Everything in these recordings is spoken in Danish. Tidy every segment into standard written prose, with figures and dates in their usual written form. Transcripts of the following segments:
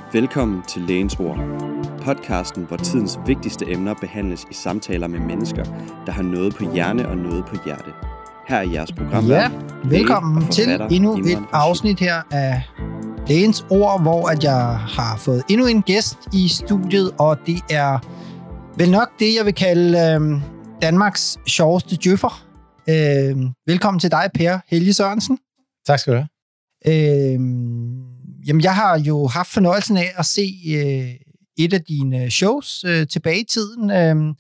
Velkommen til Lægens Ord, podcasten, hvor tidens vigtigste emner behandles i samtaler med mennesker, der har noget på hjerne og noget på hjerte. Her er jeres program. Ja, velkommen til endnu et afsnit her af Lægens Ord, hvor at jeg har fået endnu en gæst i studiet, og det er vel nok det, jeg vil kalde Danmarks sjoveste djøffer. Velkommen til dig, Per Helge Sørensen. Tak skal du have. Jamen, jeg har jo haft fornøjelsen af at se et af dine shows tilbage i tiden.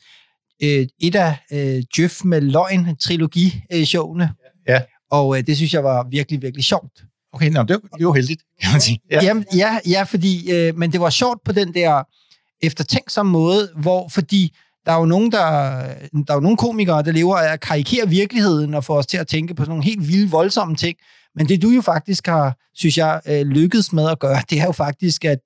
Et af Djøf med løgn trilogi-showene. Ja. Og det synes jeg var virkelig, virkelig sjovt. Okay, det var jo heldigt, kan man sige. Ja, jamen, fordi, men det var sjovt på den der eftertænksomme måde, fordi der er jo nogle komikere, der lever af at karikere virkeligheden og få os til at tænke på sådan nogle helt vilde, voldsomme ting. Men det du jo faktisk har, synes jeg, lykkedes med at gøre, det er jo faktisk, at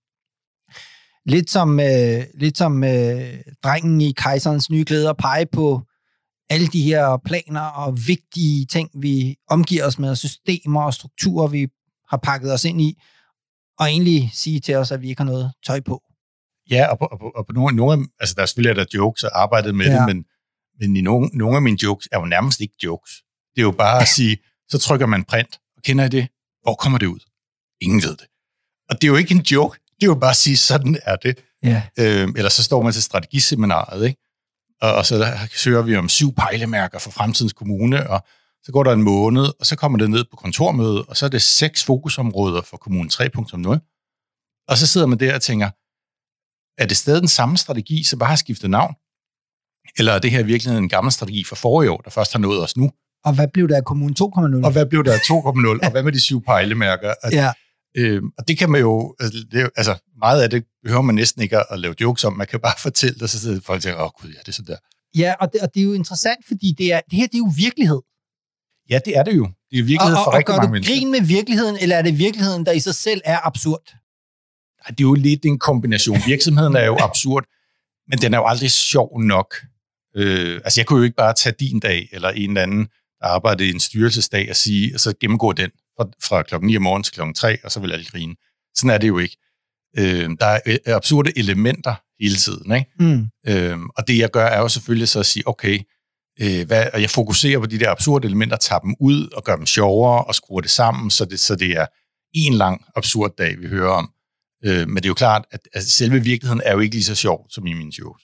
lidt som drengen i Kejserens nye klæder pege på alle de her planer og vigtige ting, vi omgiver os med, systemer og strukturer, vi har pakket os ind i, og egentlig sige til os, at vi ikke har noget tøj på. Ja, og på nogle altså der er selvfølgelig jokes og arbejdet med det, men i nogle af mine jokes er jo nærmest ikke jokes. Det er jo bare at sige, så trykker man print, og kender I det? Hvor kommer det ud? Ingen ved det. Og det er jo ikke en joke, det er jo bare at sige, sådan er det. Ja. Eller så står man til strategiseminaret, ikke? Og så søger vi om 7 pejlemærker for fremtidens kommune, og så går der en måned, og så kommer det ned på kontormødet, og så er det 6 fokusområder for kommune 3.0. Og så sidder man der og tænker, er det stadig den samme strategi, så bare har skiftet navn? Eller er det her virkelig en gammel strategi fra forrige år, der først har nået os nu? Og hvad blev der af kommune 2.0? Og hvad blev der af 2.0? Og hvad med de 7 pejlemærker? Og det kan man jo, altså meget af det behøver man næsten ikke at lave jokes om. Man kan bare fortælle det, så sidder folk og tænker, gud, ja, det er sådan der. Ja, og det er jo interessant, fordi det her det er jo virkelighed. Ja, det er det jo. Det er virkelighed for rigtig mange mennesker. Og gør du grin med virkeligheden, eller er det virkeligheden, der i sig selv er absurd? Nej, det er jo lidt en kombination. Virksomheden er jo absurd, men den er jo aldrig sjov nok. Altså, jeg kunne jo ikke bare tage din dag, eller en eller anden, der arbejder i en styrelsesdag, og så gennemgå den fra klokken 9 om morgenen til klokken 3, og så vil alle grine. Sådan er det jo ikke. Der er absurde elementer hele tiden, ikke? Og det, jeg gør, er jo selvfølgelig så at sige, okay, og jeg fokuserer på de der absurde elementer, tager dem ud og gør dem sjovere, og skruer det sammen, så det er en lang absurd dag, vi hører om. Men det er jo klart, at selve virkeligheden er jo ikke lige så sjov, som i mine shows.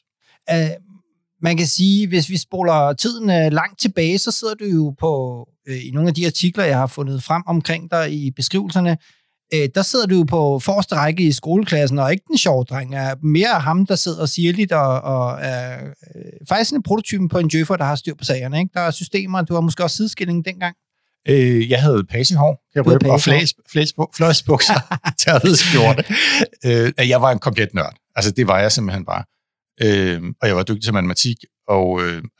Man kan sige, hvis vi spoler tiden langt tilbage, så sidder du jo på, i nogle af de artikler, jeg har fundet frem omkring dig i beskrivelserne, der sidder du jo på forreste række i skoleklassen, og ikke den sjove dreng, er mere ham, der sidder sirligt og er faktisk en prototypen på en djøffer, der har styr på sagerne, ikke? Der er systemer, du har måske også sideskilling dengang. Jeg havde pagehår, og fløjsbukser, tørrede skjorte. Jeg var en komplet nørd. Altså, det var jeg simpelthen bare. Og jeg var dygtig til matematik, og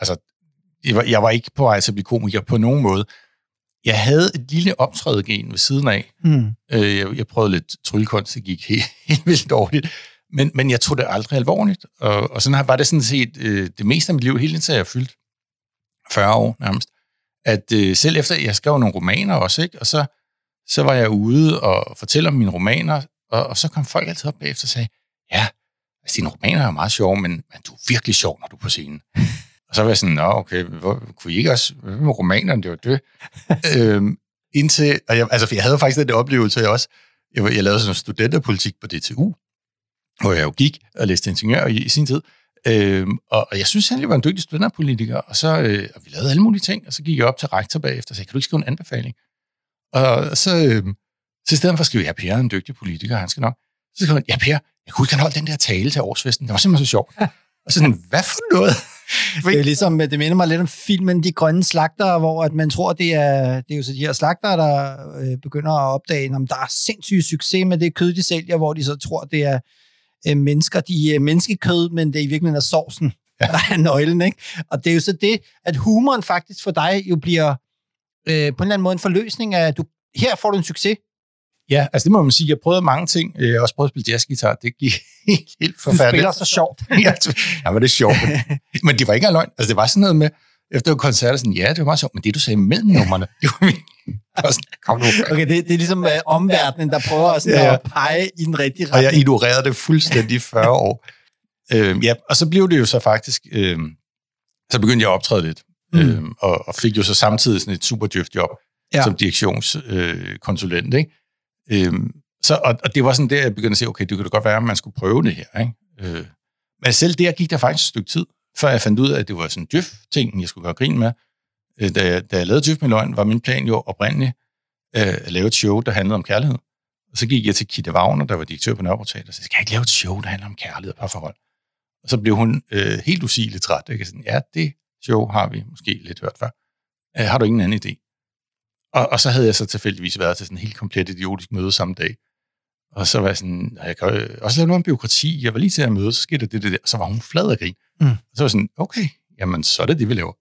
jeg var ikke på vej til at blive komiker på nogen måde. Jeg havde et lille optrædegen ved siden af. Jeg prøvede lidt tryllekunst, det gik helt vildt dårligt. Men jeg tog det aldrig alvorligt. Og sådan var det sådan set det meste af mit liv, helt indtil jeg fyldte 40 år nærmest. At selv efter, jeg skrev nogle romaner også, ikke? Og så var jeg ude og fortælle om mine romaner, og så kom folk altid op bagefter og sagde, ja, altså dine romaner er meget sjove, men du er virkelig sjov, når du er på scenen. Og så var jeg sådan, nå okay, kunne I ikke også med romanerne, det var det. Indtil, for jeg havde faktisk den oplevelse, jeg lavede sådan en studenterpolitik på DTU, hvor jeg jo gik og læste ingeniør i sin tid. Og jeg synes egentlig, jeg var en dygtig studenterpolitiker, og vi lavede alle mulige ting, og så gik jeg op til rektor bagefter og sagde, kan du ikke skrive en anbefaling? Og så i stedet for at skrive, ja, Per er en dygtig politiker, han skal nok. Så skrev han, ja, Per, jeg kunne ikke holde den der tale til årsfesten, det var simpelthen så sjovt. Og så sådan, hvad for noget? Det er ligesom, det minder mig lidt om filmen De Grønne Slagtere, hvor at man tror, det er jo så de her slagtere, der begynder at opdage, om der er sindssyg succes med det kød, de sælger, hvor de så tror, det er mennesker, de er menneskekød, men det er i virkeligheden er sovsen, der er nøglen, ikke? Og det er jo så det, at humoren faktisk for dig jo bliver på en eller anden måde en forløsning af, her får du en succes. Ja, altså det må man sige. Jeg prøvede mange ting. Jeg har også prøvet at spille jazzgitar. Det gik helt forfærdeligt. Du spiller så sjovt. Ja, men det er sjovt. Men det var ikke løgn. Altså det var sådan noget med, efter koncerter, sådan, ja, det var meget sjovt, men det du sagde mellem numrene, det var Kom nu. Okay, det er ligesom omverdenen, der prøver at pege i den rigtige retning. Og jeg ignorerede det fuldstændig 40 år. Og så blev det jo så faktisk... så begyndte jeg at optræde lidt. Og fik jo så samtidig sådan et super djøft-job som direktionskonsulent. Ikke? Og det var sådan der, jeg begyndte at sige, okay, det kunne da godt være, at man skulle prøve det her. Ikke? Men selv der gik der faktisk et stykke tid, før jeg fandt ud af, at det var sådan en djøf-ting, jeg skulle gøre grin med. Da jeg lavede Djøf med løgn, var min plan jo oprindeligt at lave et show, der handlede om kærlighed. Og så gik jeg til Kitte Wagner, der var direktør på Nørrebro Teater, og så skal jeg ikke lave et show, der handler om kærlighed og parforhold? Og så blev hun helt usigeligt træt. Ikke? Sådan, ja, det show har vi måske lidt hørt før. Har du ingen anden idé? Og så havde jeg så tilfældigvis været til sådan en helt komplet idiotisk møde samme dag. Og så var jeg sådan, jeg kan også lave noget om bureaukrati. Jeg var lige til at møde, så skete det der. Og så var hun flad af grin. Og så var jeg sådan, okay, jamen så er det, vi laver.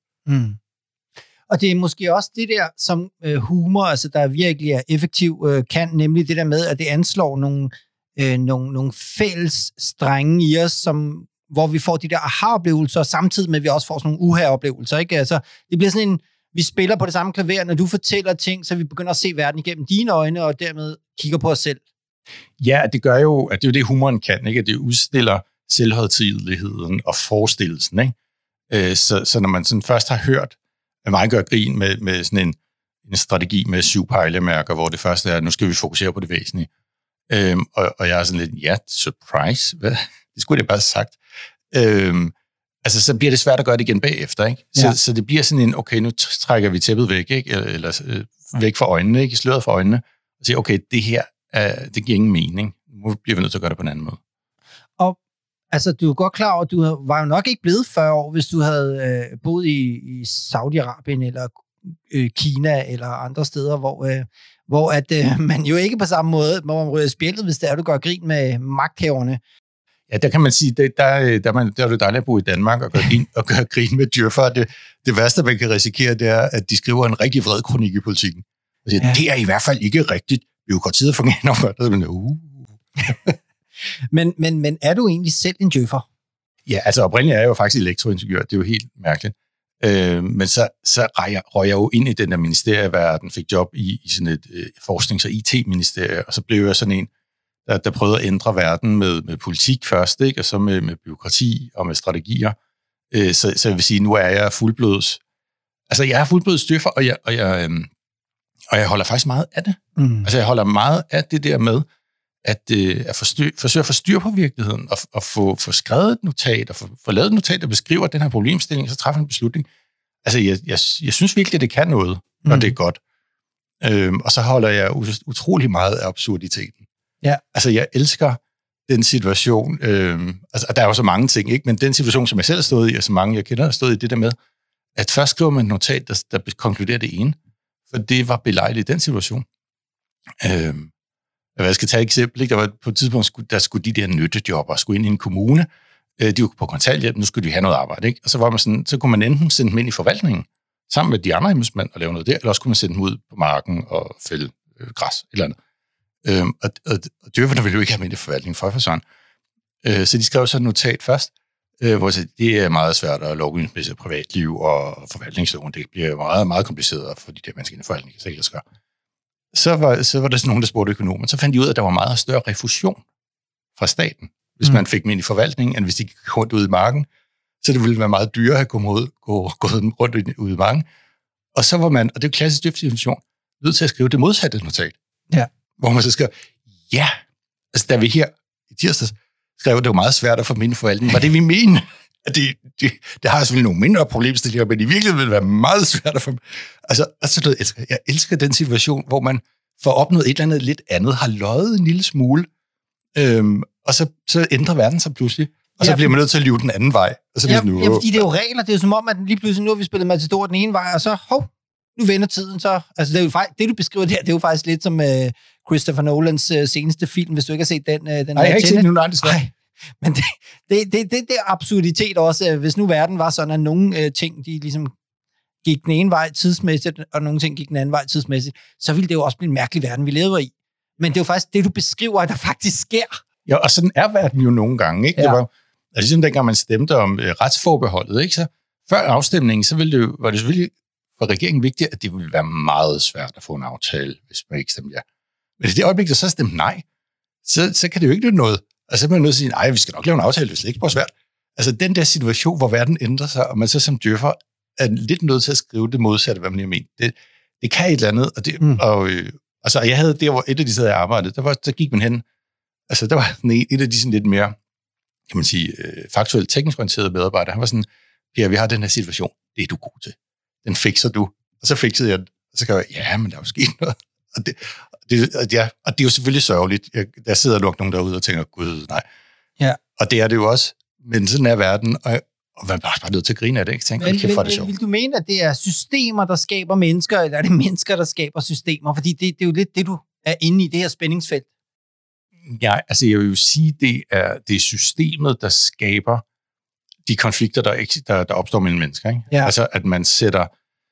Og det er måske også det der, som humor, altså der virkelig er effektiv, kan, nemlig det der med, at det anslår nogle fælles strenge i os, hvor vi får de der aha-oplevelser, samtidig med, at vi også får sådan nogle uha-oplevelser. Ikke? Altså, det bliver sådan vi spiller på det samme klaver, når du fortæller ting, så vi begynder at se verden igennem dine øjne, og dermed kigger på os selv. Ja, det gør jo, at det er jo det, humoren kan, ikke? At det udstiller selvhøjtideligheden og forestillelsen. Ikke? Så når man sådan først har hørt, at mig gør grin med sådan en strategi med 7 pejlemærker, hvor det første er, at nu skal vi fokusere på det væsentlige. Og jeg er sådan lidt, ja, surprise, hvad? Det skulle jeg bare have sagt. Altså, så bliver det svært at gøre det igen bagefter, ikke? Så det bliver sådan en, okay, nu trækker vi tæppet væk, ikke? Eller væk fra øjnene, ikke? Sløret fra øjnene, og siger, okay, det her, det giver ingen mening. Nu bliver vi nødt til at gøre det på en anden måde. Og altså, du er godt klar over, at du var jo nok ikke blevet 40 år, hvis du havde boet i Saudi-Arabien, eller Kina, eller andre steder, hvor at man jo ikke på samme måde, hvor man ryger spjældet, hvis det er, du gør grin med magthaverne. Ja, der kan man sige, der er det dejligt at bo i Danmark og gøre grin med djøffer. Det værste, man kan risikere, det er, at de skriver en rigtig vred kronik i Politikken. Og siger, det er i hvert fald ikke rigtigt. Bureaukratiet fungerer for det. Men er du egentlig selv en djøffer? Ja, altså oprindeligt er jeg jo faktisk elektroingeniør. Det er jo helt mærkeligt. Men så røg jeg jo ind i den der ministerieverden, fik job i sådan et forsknings- og IT-ministerie, og så blev jeg sådan en, der prøvede at ændre verden med politik først, ikke? Og så med bureaukrati og med strategier. Så jeg vil sige, nu er jeg fuldblods. Altså, jeg er fuldblods djøffer, og jeg holder faktisk meget af det. Altså, jeg holder meget af det der med, at forsøge at få styr på virkeligheden, og få skrevet et notat, og få lavet et notat, der beskriver den her problemstilling, så træffer en beslutning. Altså, jeg synes virkelig, at det kan noget, når det er godt. Og så holder jeg utrolig meget af absurditeten. Ja. Altså, jeg elsker den situation, altså, der er jo så mange ting, ikke? Men den situation, som jeg selv har stået i, og så mange jeg kender, har stået i det der med, at først skriver man et notat, der konkluderer det ene, for det var belejligt i den situation. Jeg skal tage et eksempel, ikke? Der var på et tidspunkt, der skulle de der nyttejobber skulle ind i en kommune, de var på kontanthjælp, nu skulle de have noget arbejde, ikke? Og så var man sådan, så kunne man enten sende dem ind i forvaltningen, sammen med de andre embedsmænd og lave noget der, eller også kunne man sende dem ud på marken og fælde græs, eller andet. Og djøfferne ville jo ikke have med i forvaltningen for sådan. Så de skrev så et notat først, hvor det er meget svært at lovgivningsmæssigt privatliv og forvaltningsloven. Det bliver meget, meget kompliceret for de der mennesker i forvaltningen, så ikke lade sig gøre. Så var der sådan nogen, der spurgte økonomer. Så fandt de ud af, at der var meget større refusion fra staten, hvis man fik dem ind i forvaltningen, end hvis de gik rundt ude i marken. Så det ville være meget dyrere at gå rundt ude i marken. Og så var man, og det er jo klassisk djøfsituation, nødt til at skrive det modsatte notat. Ja. Hvor man så skrev, ja, altså da vi her i tirsdags skrev, det var meget svært at få min forvaltning. Var det, vi mener? Det har selvfølgelig nogle mindre problemstillinger, men i virkeligheden vil det være meget svært at få. Altså, jeg elsker den situation, hvor man får opnået et eller andet lidt andet, har løjet en lille smule, og så ændrer verden sig pludselig, og så bliver man nødt til at lyve den anden vej. Og så fordi det er jo regler, det er jo som om, at lige pludselig nu har vi spillet Matador den ene vej, og så, nu vender tiden så. Altså, det er jo faktisk, det du beskriver der, det er jo faktisk lidt som Christopher Nolans seneste film, hvis du ikke har set den. Nej, jeg har ikke set den nu, nej, desværre. Men det er absurditet også, hvis nu verden var sådan, at nogle ting, de ligesom gik den ene vej tidsmæssigt, og nogle ting gik den anden vej tidsmæssigt, så ville det jo også blive en mærkelig verden, vi lever i. Men det er jo faktisk det, du beskriver, at der faktisk sker. Ja, og sådan er verden jo nogle gange, ikke? Ja. Det var ligesom dengang man stemte om retsforbeholdet, ikke? Så før afstemningen, så var det selvfølgelig for regeringen vigtigt, at det ville være meget svært at få en aftale, hvis man ikke stemte ja. Men i det øjeblik, der så stemte nej, så kan det jo ikke nytte noget. Og så er man nødt til at sige, nej, vi skal nok lave en aftale, hvis det ikke er svært. Altså den der situation, hvor verden ændrer sig, og man så som djøffer er lidt nødt til at skrive det modsatte, hvad man lige mener. Det kan et eller andet. Og, altså, jeg havde der, hvor et af de steder, jeg arbejdede, der gik man hen. Altså, der var sådan et af de sådan lidt mere, kan man sige, faktuelt teknisk orienterede medarbejdere. Han var sådan, ja, vi har den her situation. Det er du god til. Den fikser du. Og så fiksede jeg den. Og så kan jeg, ja, men der er jo sket noget. Og det er jo selvfølgelig sørgeligt. Der sidder nok nogen derude og tænker, gud, nej. Ja. Og det er det jo også. Men sådan er verden, og man er bare nødt til at grine af det, ikke? Tænk, men vil du mene, at det er systemer, der skaber mennesker, eller er det mennesker, der skaber systemer? Fordi det er jo lidt det, du er inde i, det her spændingsfelt. Ja, altså jeg vil jo sige, det er systemet, der skaber de konflikter, der opstår mellem mennesker, ikke? Ja. Altså at man sætter,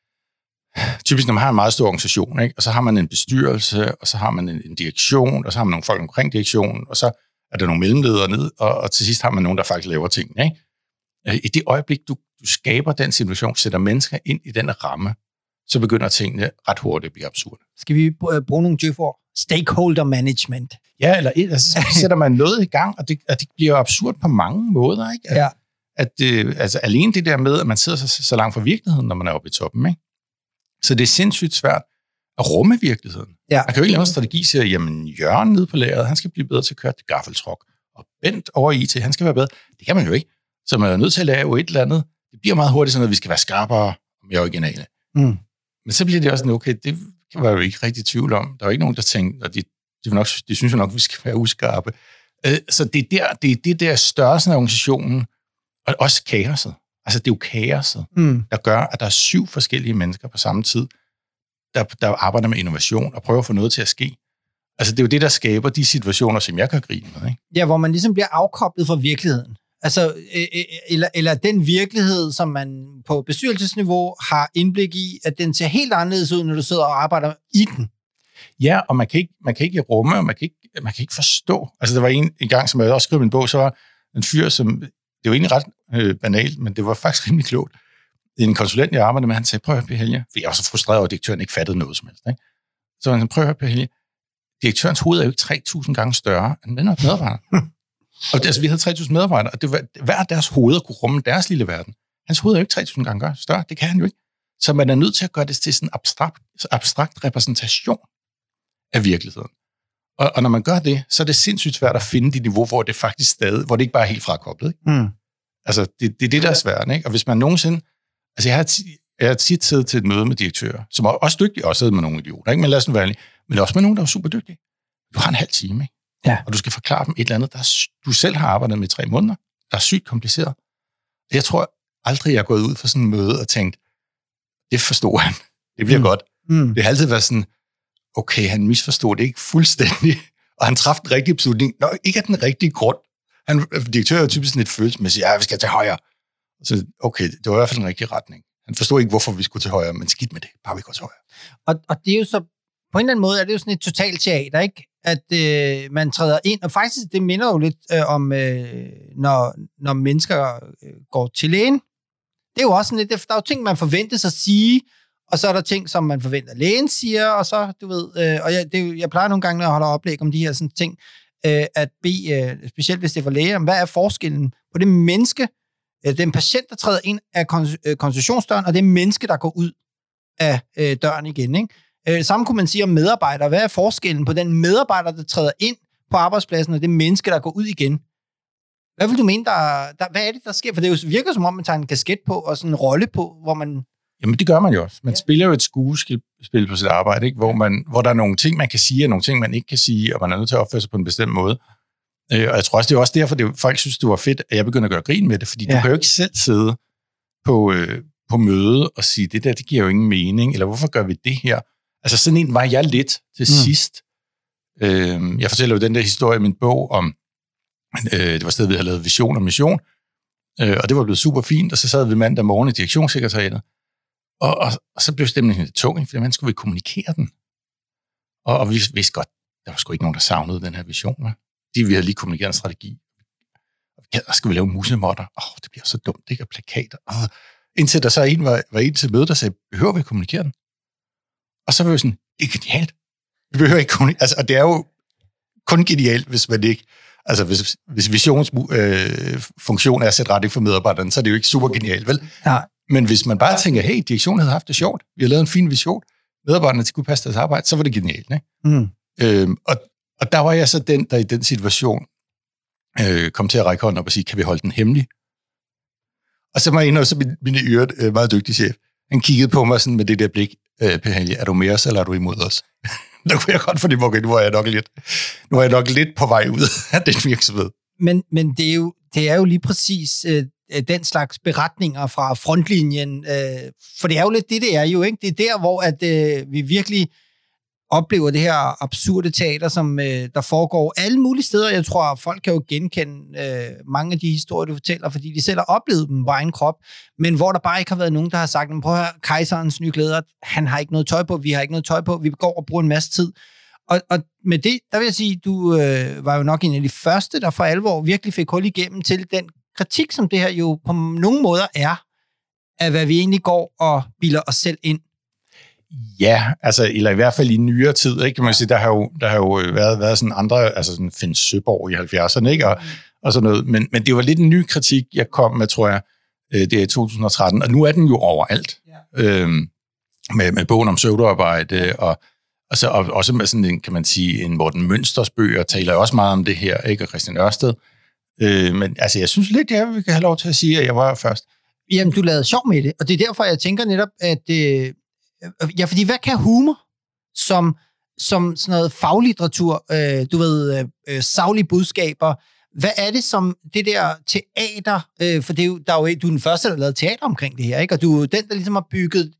typisk når man har en meget stor organisation, ikke? Og så har man en bestyrelse, og så har man en direktion, og så har man nogle folk omkring direktionen, og så er der nogle mellemledere ned, og til sidst har man nogen, der faktisk laver tingene, ikke? I det øjeblik, du skaber den situation, sætter mennesker ind i den ramme, så begynder tingene ret hurtigt at blive absurde. Skal vi bruge nogle djøford? Stakeholder management. Ja, eller så sætter man noget i gang, og det bliver absurd på mange måder, ikke? Altså alene det der med, at man sidder så langt fra virkeligheden, når man er oppe i toppen, ikke? Så det er sindssygt svært at rumme virkeligheden. Ja. Man kan jo ikke lave en strategi, der siger, jamen Jørgen nede på lageret, han skal blive bedre til at køre til gaffeltruck, og Bent over IT, han skal være bedre. Det kan man jo ikke. Så man er nødt til at lave et eller andet. Det bliver meget hurtigt sådan, at vi skal være skarpere og mere originale. Mm. Men så bliver det også sådan, okay, det var jo ikke rigtig tvivl om. Der var ikke nogen, der tænkte, og de synes jo nok, at vi skal være uskarpe. Så det er det der størrelsen af organisationen, og også kaoset. Altså det er jo kaoset, der gør, at der er 7 forskellige mennesker på samme tid, der arbejder med innovation og prøver at få noget til at ske. Altså det er jo det, der skaber de situationer, som jeg kan grine med, ikke? Ja, hvor man ligesom bliver afkoblet fra virkeligheden. Altså, eller den virkelighed, som man på bestyrelsesniveau har indblik i, at den ser helt anderledes ud, når du sidder og arbejder i den. Ja, og man kan ikke rumme, og man kan ikke forstå. Altså, der var en gang, som jeg også skrev i min bog, så var en fyr, som, det var egentlig ret banalt, men det var faktisk rimelig klogt. En konsulent, jeg arbejdede med, han sagde, prøv at høre, Helge, for jeg var så frustreret over, at direktøren ikke fattede noget som helst, ikke? Så han sagde, prøv at høre, Helge, direktørens hoved er jo ikke 3.000 gange større, end den her medarbejder. Og altså, vi havde 3.000 medarbejdere, og det var, hver deres hoveder kunne rumme deres lille verden. Hans hoved er jo ikke 3.000 gange større, det kan han jo ikke. Så man er nødt til at gøre det til sådan en abstrakt repræsentation af virkeligheden. Og når man gør det, så er det sindssygt svært at finde de niveau, hvor det faktisk stadig, hvor det ikke bare er helt frakoblet, ikke? Mm. Altså, det er det, der er svært, ikke? Og hvis man nogensinde, altså jeg har tit siddet til et møde med direktører, som er også dygtige, også siddet med nogle idioter, ikke? Men lad os nu være ærlig, men også med nogen, der er super dygtige. Du har en halv time, ikke? Ja. Og du skal forklare dem et eller andet, du selv har arbejdet med 3 måneder, der er sygt kompliceret. Jeg tror aldrig, jeg er gået ud for sådan en møde og tænkt, det forstod han. Det bliver godt. Mm. Det har altid været sådan, okay, han misforstod det ikke fuldstændig, og han træffede den rigtige beslutning. Nå, ikke af den rigtige grund. Direktør er jo typisk sådan et følelsesmæssigt, ja, vi skal til højre. Så okay, det var i hvert fald den rigtige retning. Han forstod ikke, hvorfor vi skulle til højre, men skidt med det, bare vi går til højre. Og det er jo så, på en eller anden måde, er det jo sådan et totalt teater, ikke? At man træder ind, og faktisk, det minder jo lidt om, når mennesker går til lægen. Det er jo også sådan lidt, der er jo ting, man forventes at sige, og så er der ting, som man forventer, lægen siger, og så, du ved, og jeg plejer nogle gange, når jeg holder oplæg om de her sådan ting, at bede, specielt hvis det er for læger, hvad er forskellen på det menneske, den patient, der træder ind af konsultationsdøren, og det menneske, der går ud af døren igen, ikke? Samme kunne man sige om medarbejdere. Hvad er forskellen på den medarbejder, der træder ind på arbejdspladsen, og det menneske, der går ud igen? Hvad vil du mene, hvad er det, der sker? For det virker som om, man tager en kasket på, og sådan en rolle på, hvor man... Jamen, det gør man jo også. Man spiller jo et skuespil på sit arbejde, ikke? Hvor der er nogle ting, man kan sige, og nogle ting, man ikke kan sige, og man er nødt til at opføre sig på en bestemt måde. Og jeg tror også, det er også derfor, folk synes, det var fedt, at jeg begynder at gøre grin med det, fordi du kan jo ikke selv sidde på møde og sige, det der, det giver jo ingen mening, eller hvorfor gør vi det her? Altså sådan en var jeg lidt til sidst. Jeg fortæller jo den der historie i min bog om, det var stedet, vi havde lavet Vision og Mission, og det var blevet super fint, og så sad vi mandag morgen i direktionssekretariatet, og så blev stemningen lidt tung, fordi man skulle kommunikere den. Og vi vidste godt, der var sgu ikke nogen, der savnede den her vision. Vi havde lige kommunikeret en strategi. Og skal vi lave musemotter? Det bliver så dumt, ikke? Og plakater. Indtil der så var en til møde, der sagde, behøver vi at kommunikere den? Og så var vi sådan, det er genialt. Vi behøver ikke kommunikere. Altså, og det er jo kun genialt, hvis man ikke... Altså, hvis visionsfunktion er at sætte retning for medarbejderne, så er det jo ikke super genialt, vel? Ja. Men hvis man bare tænker, hey, direktionen havde haft det sjovt, vi har lavet en fin vision, medarbejderne skulle passe deres arbejde, så var det genialt, ikke? Og der var jeg så den, der i den situation kom til at række hånden op og sige, kan vi holde den hemmelig? Og så var en af mine meget dygtige chef, han kiggede på mig sådan med det der blik, Per Helge, er du med os, eller er du imod os? Der kunne jeg godt få det, okay, nu er jeg nok lidt på vej ud af den virksomhed. Men det er jo lige præcis den slags beretninger fra frontlinjen, for det er jo lidt det er jo, ikke? Det er der, hvor at, vi virkelig oplever det her absurde teater, som der foregår alle mulige steder. Jeg tror, folk kan jo genkende mange af de historier, du fortæller, fordi de selv har oplevet dem på egen krop, men hvor der bare ikke har været nogen, der har sagt, prøv at høre, kejserens nye klæder, han har ikke noget tøj på, vi har ikke noget tøj på, vi går og bruger en masse tid. Og med det, der vil jeg sige, du var jo nok en af de første, der for alvor virkelig fik hul igennem til den kritik, som det her jo på nogle måder er, af hvad vi egentlig går og bilder os selv ind. Ja, altså, eller i hvert fald i nyere tid, ikke? Kan man sige, der har jo været sådan andre, altså sådan Finn Søborg i 70'erne, ikke? Og sådan noget. Men det var lidt en ny kritik, jeg kom med, tror jeg, det er i 2013, og nu er den jo overalt. Ja. Med bogen om pseudoarbejde, og også med sådan en, kan man sige, en Morten Mønsters bøger, taler også meget om det her, ikke? Og Christian Ørsted. Men altså, jeg synes lidt, vi kan have lov til at sige, at jeg var først. Jamen, du lavede sjov med det, og det er derfor, jeg tænker netop, at ja, fordi hvad kan humor som sådan noget faglitteratur, du ved, saglige budskaber, hvad er det som det der teater, for det er jo, du er den første, der har lavet teater omkring det her, ikke? Og du er jo den, der ligesom har bygget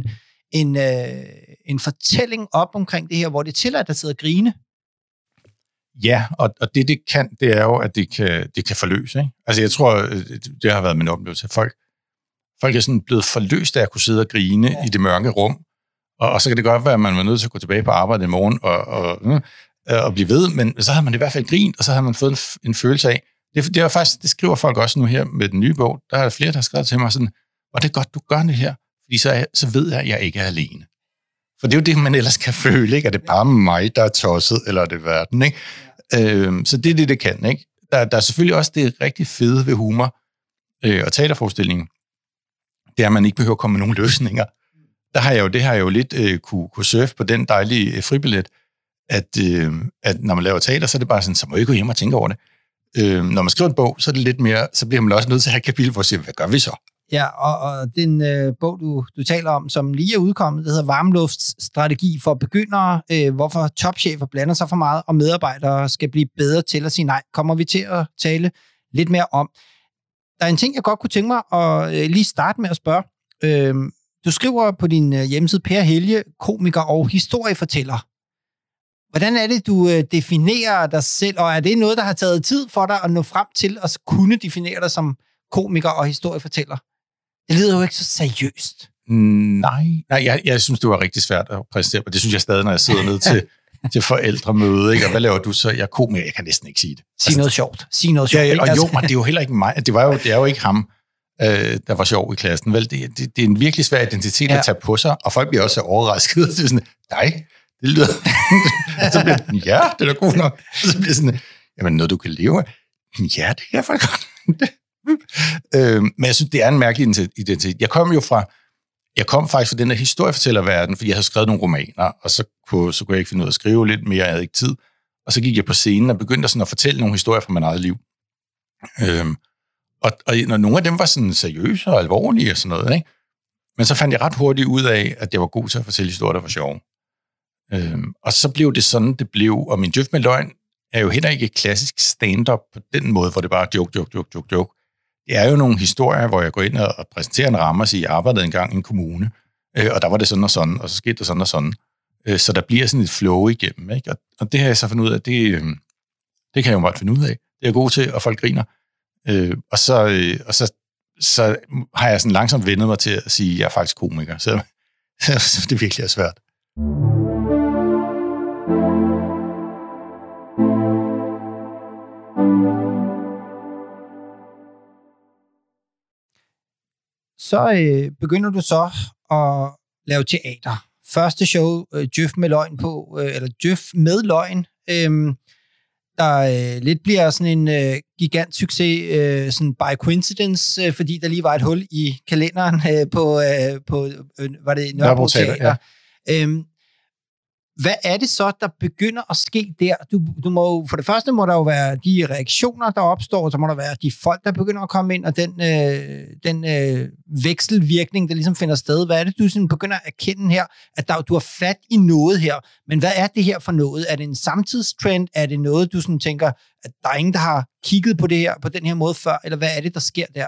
en fortælling op omkring det her, hvor det tillader, at der sidder og grine. Ja, og det kan, det er jo, at det kan forløse, ikke? Altså, jeg tror, det har været min oplevelse. Folk er sådan blevet forløst af at kunne sidde og grine i det mørke rum, og så kan det godt være, at man var nødt til at gå tilbage på arbejde i morgen og blive ved, men så havde man i hvert fald grint, og så havde man fået en følelse af, det er faktisk, det skriver folk også nu her med den nye bog, der er flere, der har skrevet til mig sådan, og det er godt, du gør det her, fordi så ved jeg, at jeg ikke er alene. For det er jo det, man ellers kan føle, ikke? Er det bare mig, der er tosset, eller er det verden, ikke? Så det er det kan, ikke? Der er selvfølgelig også det rigtig fede ved humor og teaterforestillingen, det er, at man ikke behøver at komme med nogle løsninger. Det har jeg jo lidt kunne surfe på den dejlige fribillet, at når man laver teater, så er det bare sådan, så må I gå hjem og tænke over det. Når man skriver en bog, så er det lidt mere, så bliver man også nødt til at have et kapitel, hvor man siger, hvad gør vi så? Ja, og den bog, du taler om, som lige er udkommet, det hedder Varmluftsstrategi for begyndere, hvorfor topchefer blander sig for meget, og medarbejdere skal blive bedre til at sige nej, kommer vi til at tale lidt mere om. Der er en ting, jeg godt kunne tænke mig at lige starte med at spørge. Du skriver på din hjemmeside, Per Helge, komiker og historiefortæller. Hvordan er det, du definerer dig selv, og er det noget, der har taget tid for dig at nå frem til at kunne definere dig som komiker og historiefortæller? Det lyder jo ikke så seriøst. Nej, jeg synes, det var rigtig svært at præsentere, og det synes jeg stadig, når jeg sidder ned til forældremøde, ikke? Og hvad laver du så? Jeg er komiker, jeg kan næsten ikke sige det. Sig noget sjovt. Ja, og jo, men det er jo heller ikke mig. Det er jo ikke ham, der var sjov i klassen. Vel, det er en virkelig svær identitet at tage på sig, og folk bliver også overrasket. Det er sådan, nej, det lyder... så bliver det, ja, det er da god nok. Så bliver det sådan, jamen noget, du kan leve af. Ja, det kan jeg faktisk godt. Men jeg synes, det er en mærkelig identitet. Jeg kom faktisk fra den der historiefortællerverden, fordi jeg havde skrevet nogle romaner, og så kunne jeg ikke finde ud af at skrive lidt mere, jeg havde ikke tid. Og så gik jeg på scenen og begyndte sådan at fortælle nogle historier fra mit eget liv. Og når nogle af dem var sådan seriøse og alvorlige og sådan noget, ikke? Men så fandt jeg ret hurtigt ud af, at jeg var god til at fortælle historier, der var sjove. Og så blev det sådan, det blev. Og min Djøf med løgn er jo heller ikke et klassisk stand-up på den måde, hvor det bare er joke. Det er jo nogle historier, hvor jeg går ind og præsenterer en ramme og siger, jeg arbejdede engang i en kommune, og der var det sådan og sådan, og så skete det sådan og sådan. Så der bliver sådan et flow igennem, ikke? Og det har jeg så fundet ud af, det kan jeg jo godt finde ud af. Det er jeg god til, og folk griner. Og så har jeg sådan langsomt vendet mig til at sige, at jeg er faktisk komiker, så det virkelig er svært. så begynder du så at lave teater. Første show, Djøf med løgn på, eller Djøf med løgn, der lidt bliver sådan en gigant succes, sådan by coincidence, fordi der lige var et hul i kalenderen på var det Nørrebro Teater. Ja. Hvad er det så, der begynder at ske der? Du må, for det første må der jo være de reaktioner, der opstår, så må der være de folk, der begynder at komme ind, og den vekselvirkning, der ligesom finder sted. Hvad er det, du sådan begynder at erkende her? At du har fat i noget her, men hvad er det her for noget? Er det en samtidstrend? Er det noget, du sådan tænker, at der er ingen, der har kigget på det her på den her måde før? Eller hvad er det, der sker der?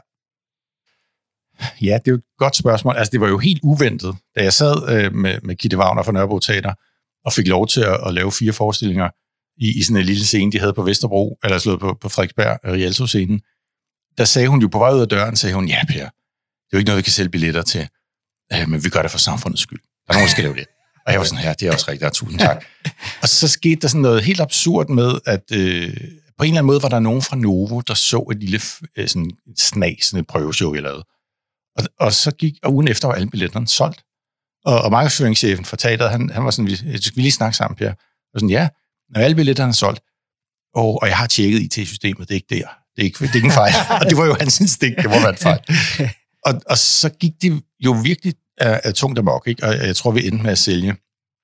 Ja, det er jo et godt spørgsmål. Altså, det var jo helt uventet, da jeg sad med Gitte Wagner fra Nørrebro Teater, og fik lov til at lave 4 forestillinger i sådan en lille scene, de havde på Vesterbro, eller slået på Frederiksberg, Rialto-scenen. Der sagde hun jo på vej ud af døren, sagde hun, ja Per, det er jo ikke noget, vi kan sælge billetter til, men vi gør det for samfundets skyld. Der er nogen, der skal lave det. Og jeg var sådan her, det er også rigtigt, tusind tak. Og så skete der sådan noget helt absurd med, at på en eller anden måde var der nogen fra Novo, der så et lille sådan et prøveshow, jeg lavede. Og så gik, og ugen efter var alle billetterne solgt. Og markedsføringschefen for teateret, han var sådan, vi skal lige snakke sammen, Per. Og sådan, ja, når alle billetterne er solgt, og jeg har tjekket IT-systemet, det er ikke der. Det er ikke en fejl. Og det var jo hans instinkt, det må være en fejl. Og så gik det jo virkelig af tungt amok, ikke? Og jeg tror, vi endte med at sælge,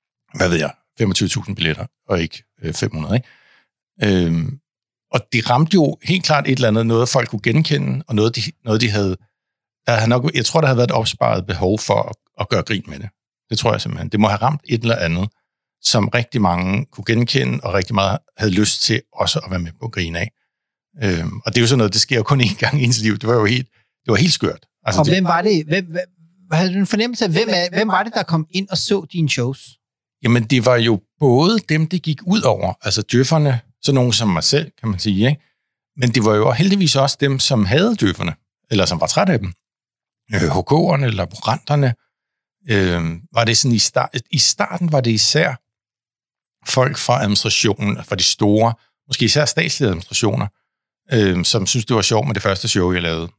25.000 billetter, og ikke 500, ikke? Og det ramte jo helt klart et eller andet, noget folk kunne genkende, og noget de havde. Jeg tror, der havde været et opsparet behov for at gøre grin med det. Det tror jeg simpelthen. Det må have ramt et eller andet, som rigtig mange kunne genkende, og rigtig meget havde lyst til også at være med på at grine af. Og det er jo sådan noget, det sker jo kun én gang i ens liv. Det var helt skørt. Altså, og hvem var det? Havde du en fornemmelse af, hvem var det, der kom ind og så dine shows? Jamen, det var jo både dem, det gik ud over, altså djøfferne, sådan nogen som mig selv, kan man sige, ikke? Men det var jo heldigvis også dem, som havde djøfferne, eller som var træt af dem. HK'erne, laboranterne, var det sådan i starten var det især folk fra administrationen, fra de store, måske især statslige administrationer, som synes det var sjovt med det første show, jeg lavede.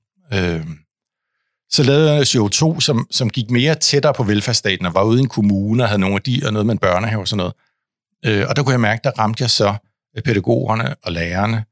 Så lavede jeg show 2, som gik mere tættere på velfærdsstaten, og var ude i en kommune, og havde nogle af de, og noget med en børnehave og sådan noget. Og der kunne jeg mærke, der ramte jeg så pædagogerne og lærerne,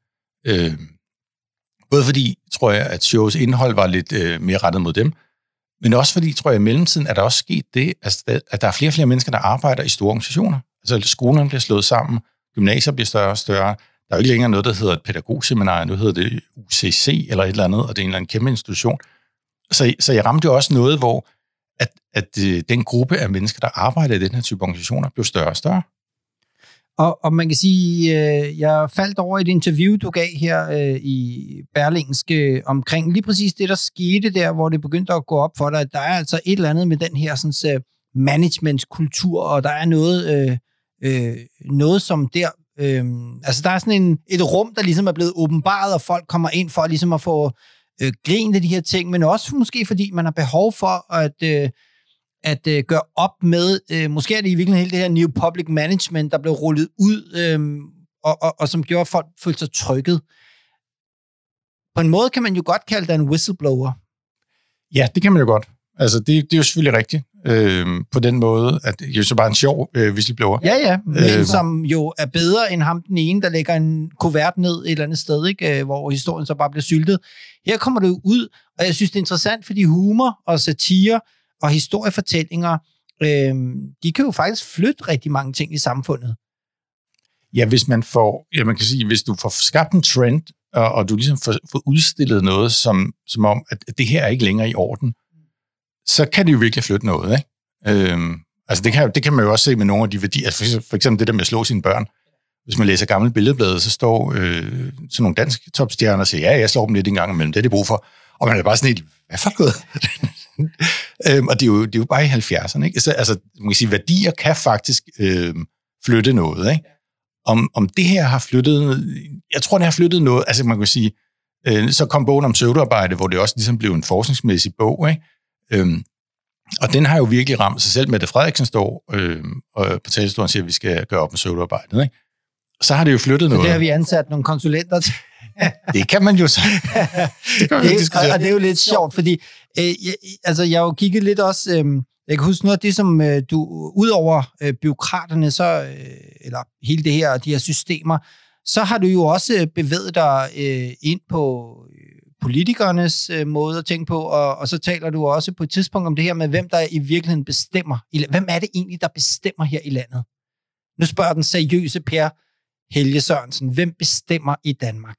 både fordi, tror jeg, at shows indhold var lidt mere rettet mod dem, men også fordi, tror jeg, i mellemtiden er der også sket det, at der er flere og flere mennesker, der arbejder i store organisationer. Altså skolerne bliver slået sammen, gymnasier bliver større og større. Der er jo ikke længere noget, der hedder et pædagogseminar, nu hedder det UCC eller et eller andet, og det er en eller anden kæmpe institution. Så jeg ramte jo også noget, hvor at den gruppe af mennesker, der arbejder i den her type organisationer, blev større og større. Og man kan sige, jeg faldt over et interview, du gav her i Berlingske omkring lige præcis det, der skete der, hvor det begyndte at gå op for dig, at der er altså et eller andet med den her sådan, managementkultur, og der er noget som der, altså der er sådan et rum, der ligesom er blevet åbenbaret, og folk kommer ind for ligesom at få grin af de her ting, men også måske fordi man har behov for at gøre op med, måske er det i virkeligheden hele det her New Public Management, der blev rullet ud, og som gjorde, at folk følte sig trykket. På en måde kan man jo godt kalde det en whistleblower. Ja, det kan man jo godt. Altså, det er jo selvfølgelig rigtigt. På den måde, at det er jo så bare en sjov whistleblower. Ja, men som jo er bedre end ham den ene, der lægger en kuvert ned et eller andet sted, ikke? Hvor historien så bare bliver syltet. Her kommer det ud, og jeg synes, det er interessant, fordi humor og satire og historiefortællinger, de kan jo faktisk flytte rigtig mange ting i samfundet. Ja, man kan sige, hvis du får skabt en trend, og du ligesom får udstillet noget, som om, at det her er ikke længere i orden, så kan det jo virkelig flytte noget, ikke? Altså det kan man jo også se med nogle af de værdier, altså for eksempel det der med at slå sine børn. Hvis man læser gamle billedblade, så står sådan nogle danske topstjerner og siger, ja, jeg slår dem lidt en gang imellem, det er det brug for. Og man er bare sådan helt, hvad for noget? Og det er jo bare i 70'erne, ikke? Så, altså, man kan sige, værdier kan faktisk flytte noget, ikke? Om det her har flyttet, jeg tror, det har flyttet noget, altså man kan sige, så kom bogen om pseudoarbejde, hvor det også ligesom blev en forskningsmæssig bog, ikke? Og den har jo virkelig ramt sig selv. Mette Frederiksen står og på talerstolen siger, at vi skal gøre op med pseudoarbejdet, ikke? Så har det jo flyttet noget. Det har vi ansat nogle konsulenter til. Det kan man jo så. Og det er jo lidt sjovt, fordi jeg har jo kigget lidt også... Jeg kan huske noget af det, som du, udover bureaukraterne, eller hele det her, de her systemer, så har du jo også bevæget dig ind på politikernes måde at tænke på, og så taler du også på et tidspunkt om det her med, hvem der i virkeligheden bestemmer. Hvem er det egentlig, der bestemmer her i landet? Nu spørger den seriøse Per Helge Sørensen, hvem bestemmer i Danmark?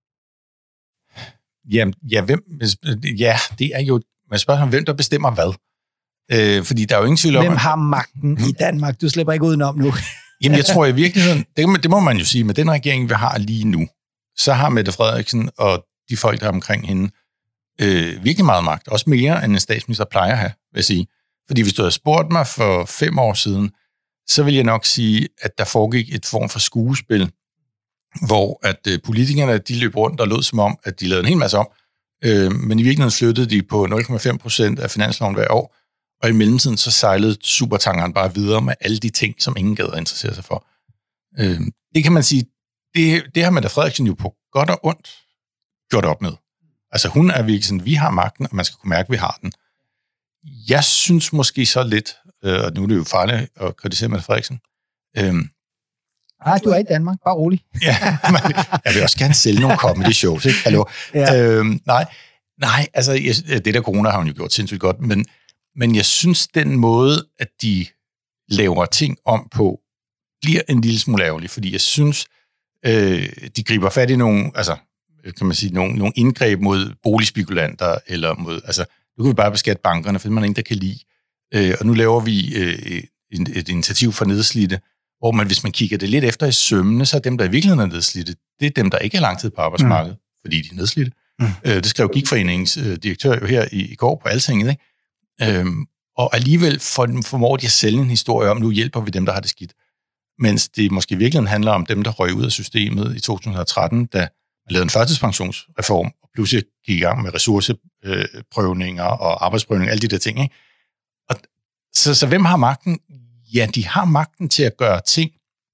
Det er jo, man spørger om, hvem der bestemmer hvad. Fordi der er jo ingen tvivl om... Hvem har magten i Danmark? Du slipper ikke udenom nu. Jamen, jeg tror i virkeligheden, det må man jo sige, med den regering, vi har lige nu, så har Mette Frederiksen og de folk, der er omkring hende, virkelig meget magt. Også mere, end en statsminister plejer at have, vil jeg sige. Fordi hvis du havde spurgt mig for 5 år siden, så vil jeg nok sige, at der foregik et form for skuespil, hvor at politikerne, de løb rundt og lød som om, at de lavede en hel masse om, men i virkeligheden flyttede de på 0,5% af finansloven hver år, og i mellemtiden så sejlede supertankeren bare videre med alle de ting, som ingen gad at interessere sig for. Det kan man sige, det har Mette Frederiksen jo på godt og ondt gjort op med. Altså hun er virkelig sådan, vi har magten, og man skal kunne mærke, at vi har den. Jeg synes måske så lidt, og nu er det jo farligt at kritisere Mette Frederiksen. Du er i Danmark, bare rolig. Ja, jeg vil også gerne sælge nogle comedy shows, ikke? Hallo? Ja. Nej, altså det der corona har hun jo gjort sindssygt godt, men jeg synes, den måde, at de laver ting om på, bliver en lille smule ærgerlig, fordi jeg synes, de griber fat i nogle, altså, kan man sige, nogle indgreb mod boligspekulanter, eller mod, altså, nu kan vi bare beskatte bankerne, for man er ingen, der kan lide. Og nu laver vi et initiativ for nedslidte, hvor man, hvis man kigger det lidt efter i sømmene, så er dem, der i virkeligheden er nedslidte, det er dem, der ikke har lang tid på arbejdsmarkedet, fordi de er nedslidte. Det skrev Gigforeningens direktør jo her i går på Altinget, ikke? Og alligevel formår de at sælge en historie om, nu hjælper vi dem, der har det skidt. Mens det måske i virkeligheden handler om dem, der røg ud af systemet i 2013, da man lavede en førtidspensionsreform, og pludselig gik i gang med ressourceprøvninger og arbejdsprøvninger, alle de der ting. Ikke? Og så hvem har magten? Ja, de har magten til at gøre ting,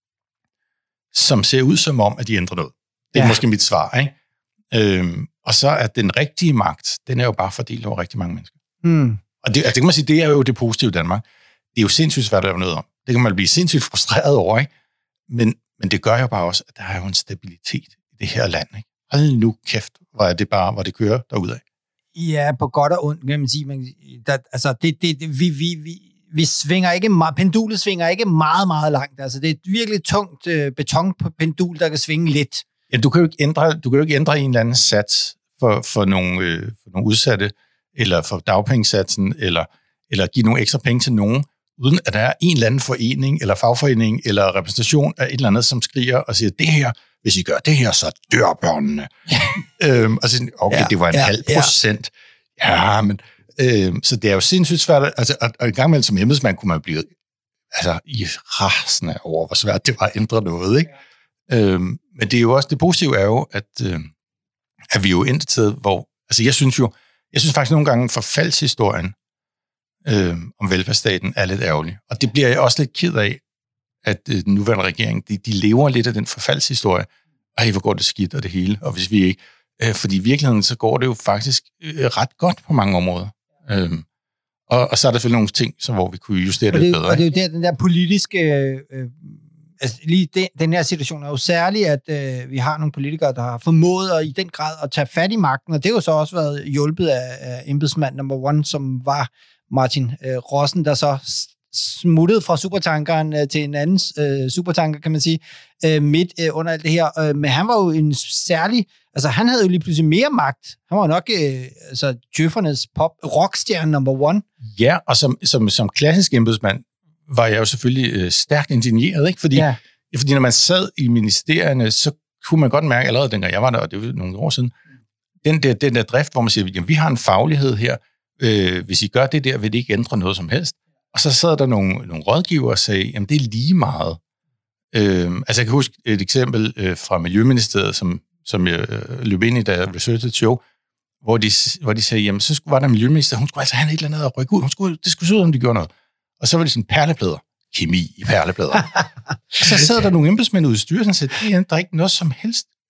som ser ud som om, at de ændrer noget. Det er måske mit svar. Ikke? Og så er den rigtige magt, den er jo bare fordelt over rigtig mange mennesker. Og det kan man sige, det er jo det positive i Danmark. Det er jo sindssygt svært at lave noget om. Det kan man blive sindssygt frustreret over, ikke? Men det gør jo bare også, at der er jo en stabilitet i det her land, ikke? Hold nu kæft, hvor er det bare, hvor det kører derudad. Ja, på godt og ondt, kan man sige. Vi svinger ikke meget, pendulet svinger ikke meget, meget langt. Altså, det er et virkelig tungt betonpendul, der kan svinge lidt. Ja, du kan jo ikke ændre en eller anden sats for nogle udsatte, eller for dagpengesatsen, eller give nogle ekstra penge til nogen, uden at der er en eller anden forening, eller fagforening, eller repræsentation af et eller andet, som skriger og siger, det her, hvis I gør det her, så dør børnene. Og så okay, det var 0,5%. Ja, men... så det er jo sindssygt svært, altså, og i gang med som embedsmand kunne man blive i rasende over, hvor svært det var at ændre noget, ikke? Men det er jo også, det positive er jo, at vi jo endte til, hvor, altså jeg synes faktisk nogle gange, forfaldshistorien om velfærdsstaten er lidt ærgerlig. Og det bliver jeg også lidt ked af, at den nuværende regering, de lever lidt af den forfaldshistorie. Hvor går det skidt og det hele, og hvis vi ikke... fordi i virkeligheden, så går det jo faktisk ret godt på mange områder. Og så er der selvfølgelig nogle ting, hvor vi kunne justere det bedre. Og det er jo der, den der politiske... altså lige den her situation er jo særlig, at vi har nogle politikere, der har formået at, i den grad at tage fat i magten, og det har jo så også været hjulpet af embedsmand number 1, som var Martin Rossen, der så smuttede fra supertankeren til en anden supertanker, kan man sige, midt under alt det her. Men han var jo en særlig... Altså, han havde jo lige pludselig mere magt. Han var nok djøffernes rockstjerne number 1. Ja, og som klassisk embedsmand var jeg jo selvfølgelig stærkt indigneret, ikke? Fordi når man sad i ministerierne, så kunne man godt mærke, allerede dengang jeg var der, og det var nogle år siden, den der drift, hvor man siger, jamen, vi har en faglighed her. Hvis I gør det der, vil det ikke ændre noget som helst. Og så sad der nogle rådgivere og sagde, jamen det er lige meget. Altså jeg kan huske et eksempel fra Miljøministeriet, som jeg løb ind i, da jeg researchede et show, hvor de sagde, jamen så var der miljøminister, hun skulle altså have et eller andet at rykke ud, det skulle se ud, om de gjorde noget. Og så var det sådan perleplader. Kemi i perleplader. Og så sad der nogle embedsmænd ude i styrelsen og sagde, det ændrer ikke noget som helst.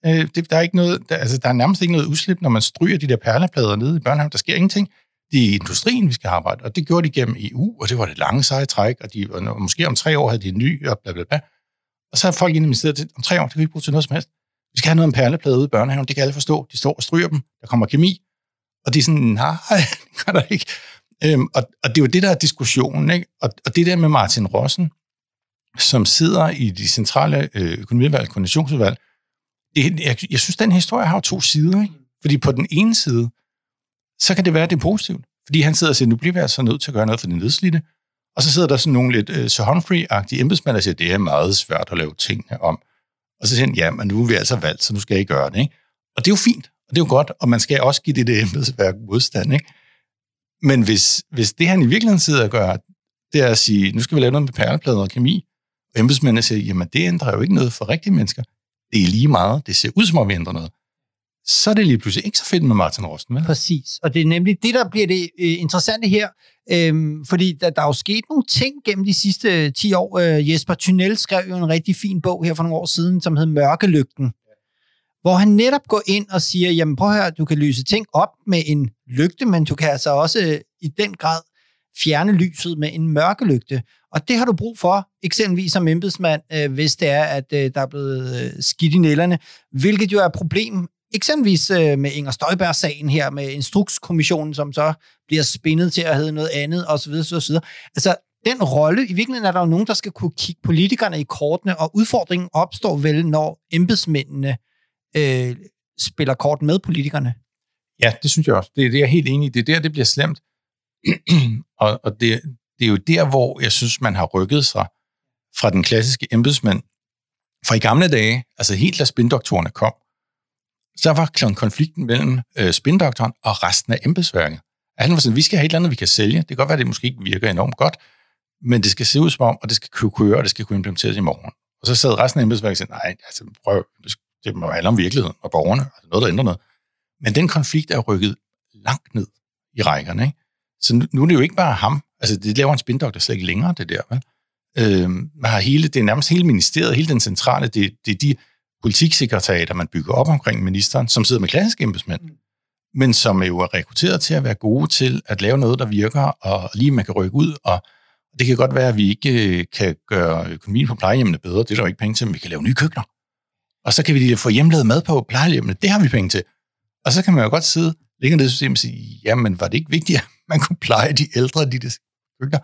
Der er ikke noget, der er nærmest ikke noget udslip, når man stryger de der perleplader nede i børnehaven. Der sker ingenting. Det er industrien, vi skal arbejde, og det gjorde de gennem EU, og det var det lange seje træk, og måske om 3 år havde de en ny, og blablabla. Og så er folk inde i ministeriet til, om 3 år, det kan vi ikke bruge til noget som helst. Vi skal have noget om perleplade ude i børnehaven, det kan alle forstå. De står og stryger dem, der kommer kemi, og de er sådan, nej, det gør der ikke. Og det er jo det, der er diskussionen, ikke? Og det der med Martin Rossen, som sidder i de centrale økonomiudvalg, koordinationsudvalg, jeg synes, den historie har 2 sider, ikke? Fordi på den ene side, så kan det være, at det er positivt. Fordi han sidder og siger, nu bliver vi altså nødt til at gøre noget for de nedslidte. Og så sidder der sådan nogle lidt Sir Humphrey-agtige embedsmænd, der siger, det er meget svært at lave tingene om. Og så siger han, ja, men nu er vi altså valgt, så nu skal I gøre det, ikke? Og det er jo fint, og det er jo godt, og man skal også give det embedsværk modstand, ikke? Men hvis det, han i virkeligheden sidder og gør, det er at sige, nu skal vi lave noget med perleplader og kemi, og embedsmændene siger, jamen det ændrer jo ikke noget for rigtige mennesker. Det er lige meget, det ser ud som om vi ændrer noget. Så er det lige pludselig ikke så fedt med Martin Rossen, vel? Præcis, og det er nemlig det, der bliver det interessante her, fordi der er jo sket nogle ting gennem de sidste 10 år. Jesper Thunell skrev jo en rigtig fin bog her for nogle år siden, som hed Mørkelygten, hvor han netop går ind og siger, jamen prøv at høre, du kan lyse ting op med en lygte, men du kan altså også i den grad fjerne lyset med en mørkelygte. Og det har du brug for, eksempelvis som embedsmand, hvis det er, at der er blevet skidt i nælderne, hvilket jo er et problem, eksempelvis med Inger Støjberg-sagen her, med Instrukskommissionen, som så bliver spændet til at hedde noget andet, osv. osv. Altså, den rolle, i virkeligheden er der jo nogen, der skal kunne kigge politikerne i kortene, og udfordringen opstår vel, når embedsmændene spiller kort med politikerne. Ja, det synes jeg også. Det er jeg helt enig i. Det er der, det bliver slemt. og det er jo der, hvor jeg synes, man har rykket sig fra den klassiske embedsmand. For i gamle dage, altså helt da spindoktorerne kom, så var konflikten mellem spindoktoren og resten af embedsværket. Han var sådan, vi skal have et eller andet, vi kan sælge. Det kan godt være, at det måske ikke virker enormt godt, men det skal se ud som om, og det skal kunne køre, og det skal kunne implementeres i morgen. Og så sad resten af embedsværket og sagde, nej, altså prøv, det må handle om virkeligheden og borgerne, altså noget, der ændrer noget. Men den konflikt er rykket langt ned i rækkerne, ikke? Så nu er det jo ikke bare ham. Altså, det laver en spindoktor slet ikke længere, det der, vel? Man har det er nærmest hele ministeriet, hele den centrale, det er de politiksekretariater, man bygger op omkring ministeren, som sidder med klassiske embedsmænd, men som jo er rekrutteret til at være gode til at lave noget, der virker, og lige man kan rykke ud, og det kan godt være, at vi ikke kan gøre økonomien på plejehjemmene bedre, det er der jo ikke penge til, men vi kan lave nye køkkener. Og så kan vi få hjemmelavet mad på plejehjemmene, det har vi penge til. Og så kan man jo godt sidde længere ned i systemet og sige, jamen var det ikke vigtigt, at man kunne pleje de ældre, de køkkener?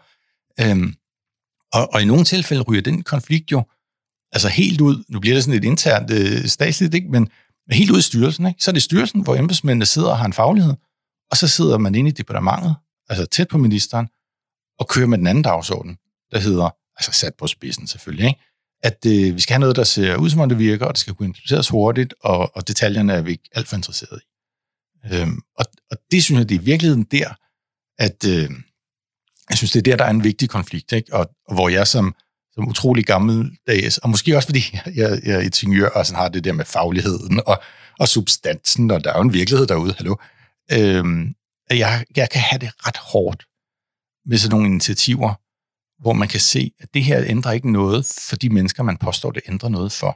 Og i nogle tilfælde ryger den konflikt jo altså helt ud, nu bliver det sådan et internt statsligt, ikke? Men helt ud i styrelsen, ikke? Så er det styrelsen, hvor embedsmændene sidder og har en faglighed, og så sidder man inde i departementet, altså tæt på ministeren, og kører med den anden dagsorden, der hedder, altså sat på spidsen selvfølgelig, ikke? At vi skal have noget, der ser ud som om det virker, og det skal kunne implementeres hurtigt, og detaljerne er vi ikke alt for interesseret i. Og det synes jeg, det er i virkeligheden der, at jeg synes, det er der er en vigtig konflikt, ikke? Og hvor jeg som utrolig gammeldags, og måske også fordi jeg er ingeniør, og sådan har det der med fagligheden og substansen, og der er jo en virkelighed derude, hallo. Jeg kan have det ret hårdt med sådan nogle initiativer, hvor man kan se, at det her ændrer ikke noget for de mennesker, man påstår, det ændrer noget for.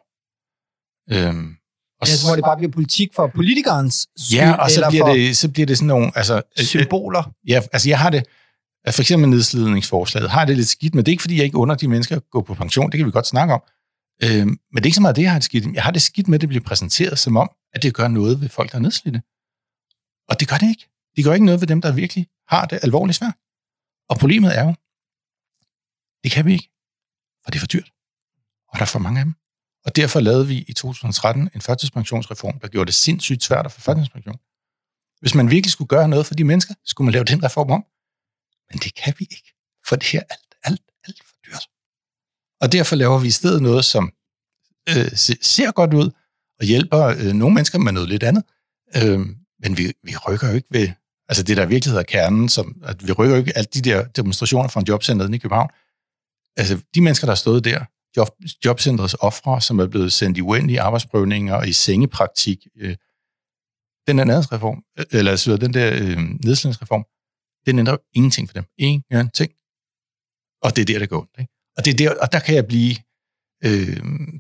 Og så må det bare blive politik for politikernes skyld, ja, og så bliver det sådan nogle altså, symboler. Ja, altså jeg har det, for eksempel nedslidningsforslaget, har det lidt skidt, men det er ikke, fordi jeg ikke under de mennesker at gå på pension, det kan vi godt snakke om. Men det er ikke så meget det, jeg har det skidt. Jeg har det skidt med, at det bliver præsenteret som om, at det gør noget ved folk, der er nedslidte. Og det gør det ikke. Det gør ikke noget ved dem, der virkelig har det alvorligt svært. Og problemet er jo, det kan vi ikke, for det er for dyrt. Og der er for mange af dem. Og derfor lavede vi i 2013 en førtidspensionsreform, der gjorde det sindssygt svært at få førtidspension. Hvis man virkelig skulle gøre noget for de mennesker, skulle man lave den reform om. Men det kan vi ikke, for det er alt for dyrt. Og derfor laver vi i stedet noget, som ser godt ud, og hjælper nogle mennesker med noget lidt andet. Men vi rykker jo ikke ved, altså det der virkelig hedder kernen, som, at vi rykker jo ikke alle de der demonstrationer fra en jobcenter i København. Altså de mennesker, der er stået der, jobcentrets ofre, som er blevet sendt i uendelige arbejdsprøvninger og i sengepraktik, den der nedslidningsreform, eller den der nedslidningsreform, den ændrer ingenting for dem. Ingenting. Og det er der, det går. Ikke? Og det er der, og der kan jeg blive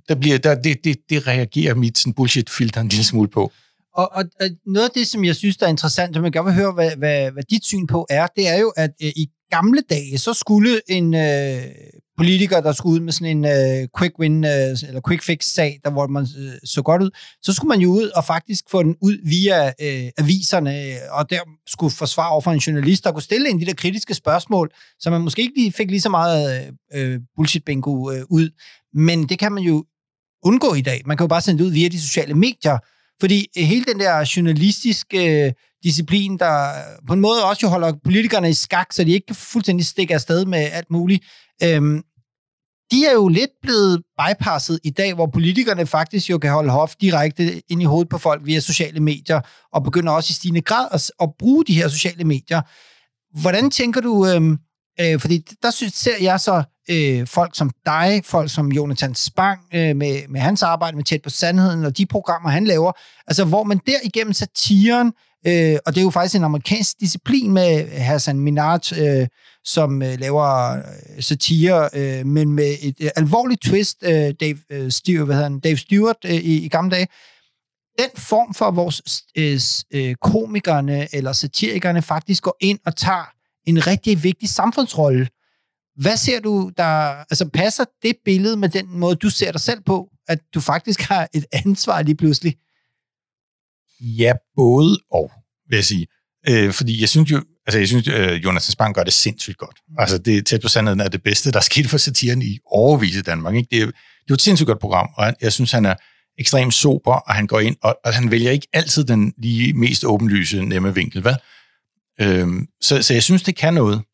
det reagerer mit sådan bullshit-filter en lille smule på. Og noget af det, som jeg synes, der er interessant, som jeg gerne vil høre, hvad dit syn på er, det er jo, at i gamle dage, så skulle en politiker, der skulle ud med sådan en quick win, eller quick fix-sag, der hvor man så godt ud, så skulle man jo ud og faktisk få den ud via aviserne, og der skulle forsvare over for en journalist, der kunne stille en af de der kritiske spørgsmål, så man måske ikke fik lige så meget bullshit-bingo ud. Men det kan man jo undgå i dag. Man kan jo bare sende det ud via de sociale medier, fordi hele den der journalistiske disciplin, der på en måde også jo holder politikerne i skak, så de ikke kan fuldstændig stikke afsted med alt muligt, de er jo lidt blevet bypasset i dag, hvor politikerne faktisk jo kan holde hof direkte ind i hovedet på folk via sociale medier, og begynder også i stigende grad at bruge de her sociale medier. Hvordan tænker du, fordi der ser jeg så folk som dig, folk som Jonathan Spang, med hans arbejde med Tæt på Sandheden, og de programmer, han laver, altså hvor man der igennem satiren, og det er jo faktisk en amerikansk disciplin med Hassan Minhaj, som laver satire, men med et alvorligt twist, Dave Stewart i gamle dage. Den form for vores komikerne eller satirikerne faktisk går ind og tager en rigtig vigtig samfundsrolle. Hvad ser du der, altså passer det billede med den måde, du ser dig selv på, at du faktisk har et ansvar lige pludselig? Ja, både og, vil jeg sige. Fordi jeg synes, Jonathan Spang gør det sindssygt godt. Altså, det Tæt på Sandheden er det bedste, der er sket for satiren i overvis i Danmark. Ikke? Det er jo et sindssygt godt program, og jeg synes, han er ekstremt sober, og han går ind, og han vælger ikke altid den lige mest åbenlyse, nemme vinkel, hvad? Så jeg synes, det kan noget.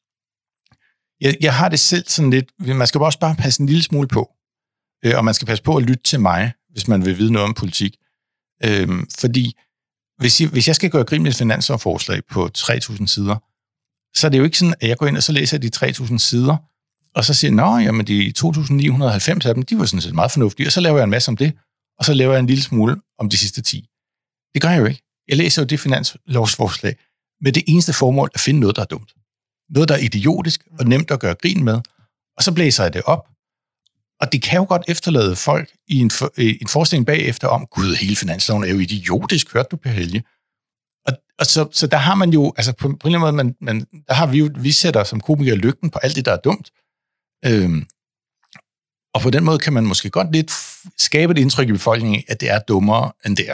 Jeg har det selv sådan lidt, man skal også bare passe en lille smule på, og man skal passe på at lytte til mig, hvis man vil vide noget om politik. Fordi hvis jeg skal gøre grin med et finanslovsforslag på 3.000 sider, så er det jo ikke sådan, at jeg går ind og så læser de 3.000 sider, og så siger jeg, jamen de 2.990 af dem, de var sådan set meget fornuftige, og så laver jeg en masse om det, og så laver jeg en lille smule om de sidste 10. Det gør jeg jo ikke. Jeg læser jo det finanslovsforslag med det eneste formål at finde noget, der er dumt. Noget, der er idiotisk og nemt at gøre grin med, og så blæser jeg det op. Og det kan jo godt efterlade folk i en forestilling bagefter om, gud, hele finansloven er jo idiotisk, hørte du, Per Helge? Og så der har man jo, altså på en eller anden måde, der har vi sætter som komikere lygten på alt det, der er dumt. Og på den måde kan man måske godt lidt skabe et indtryk i befolkningen, at det er dummere, end det er.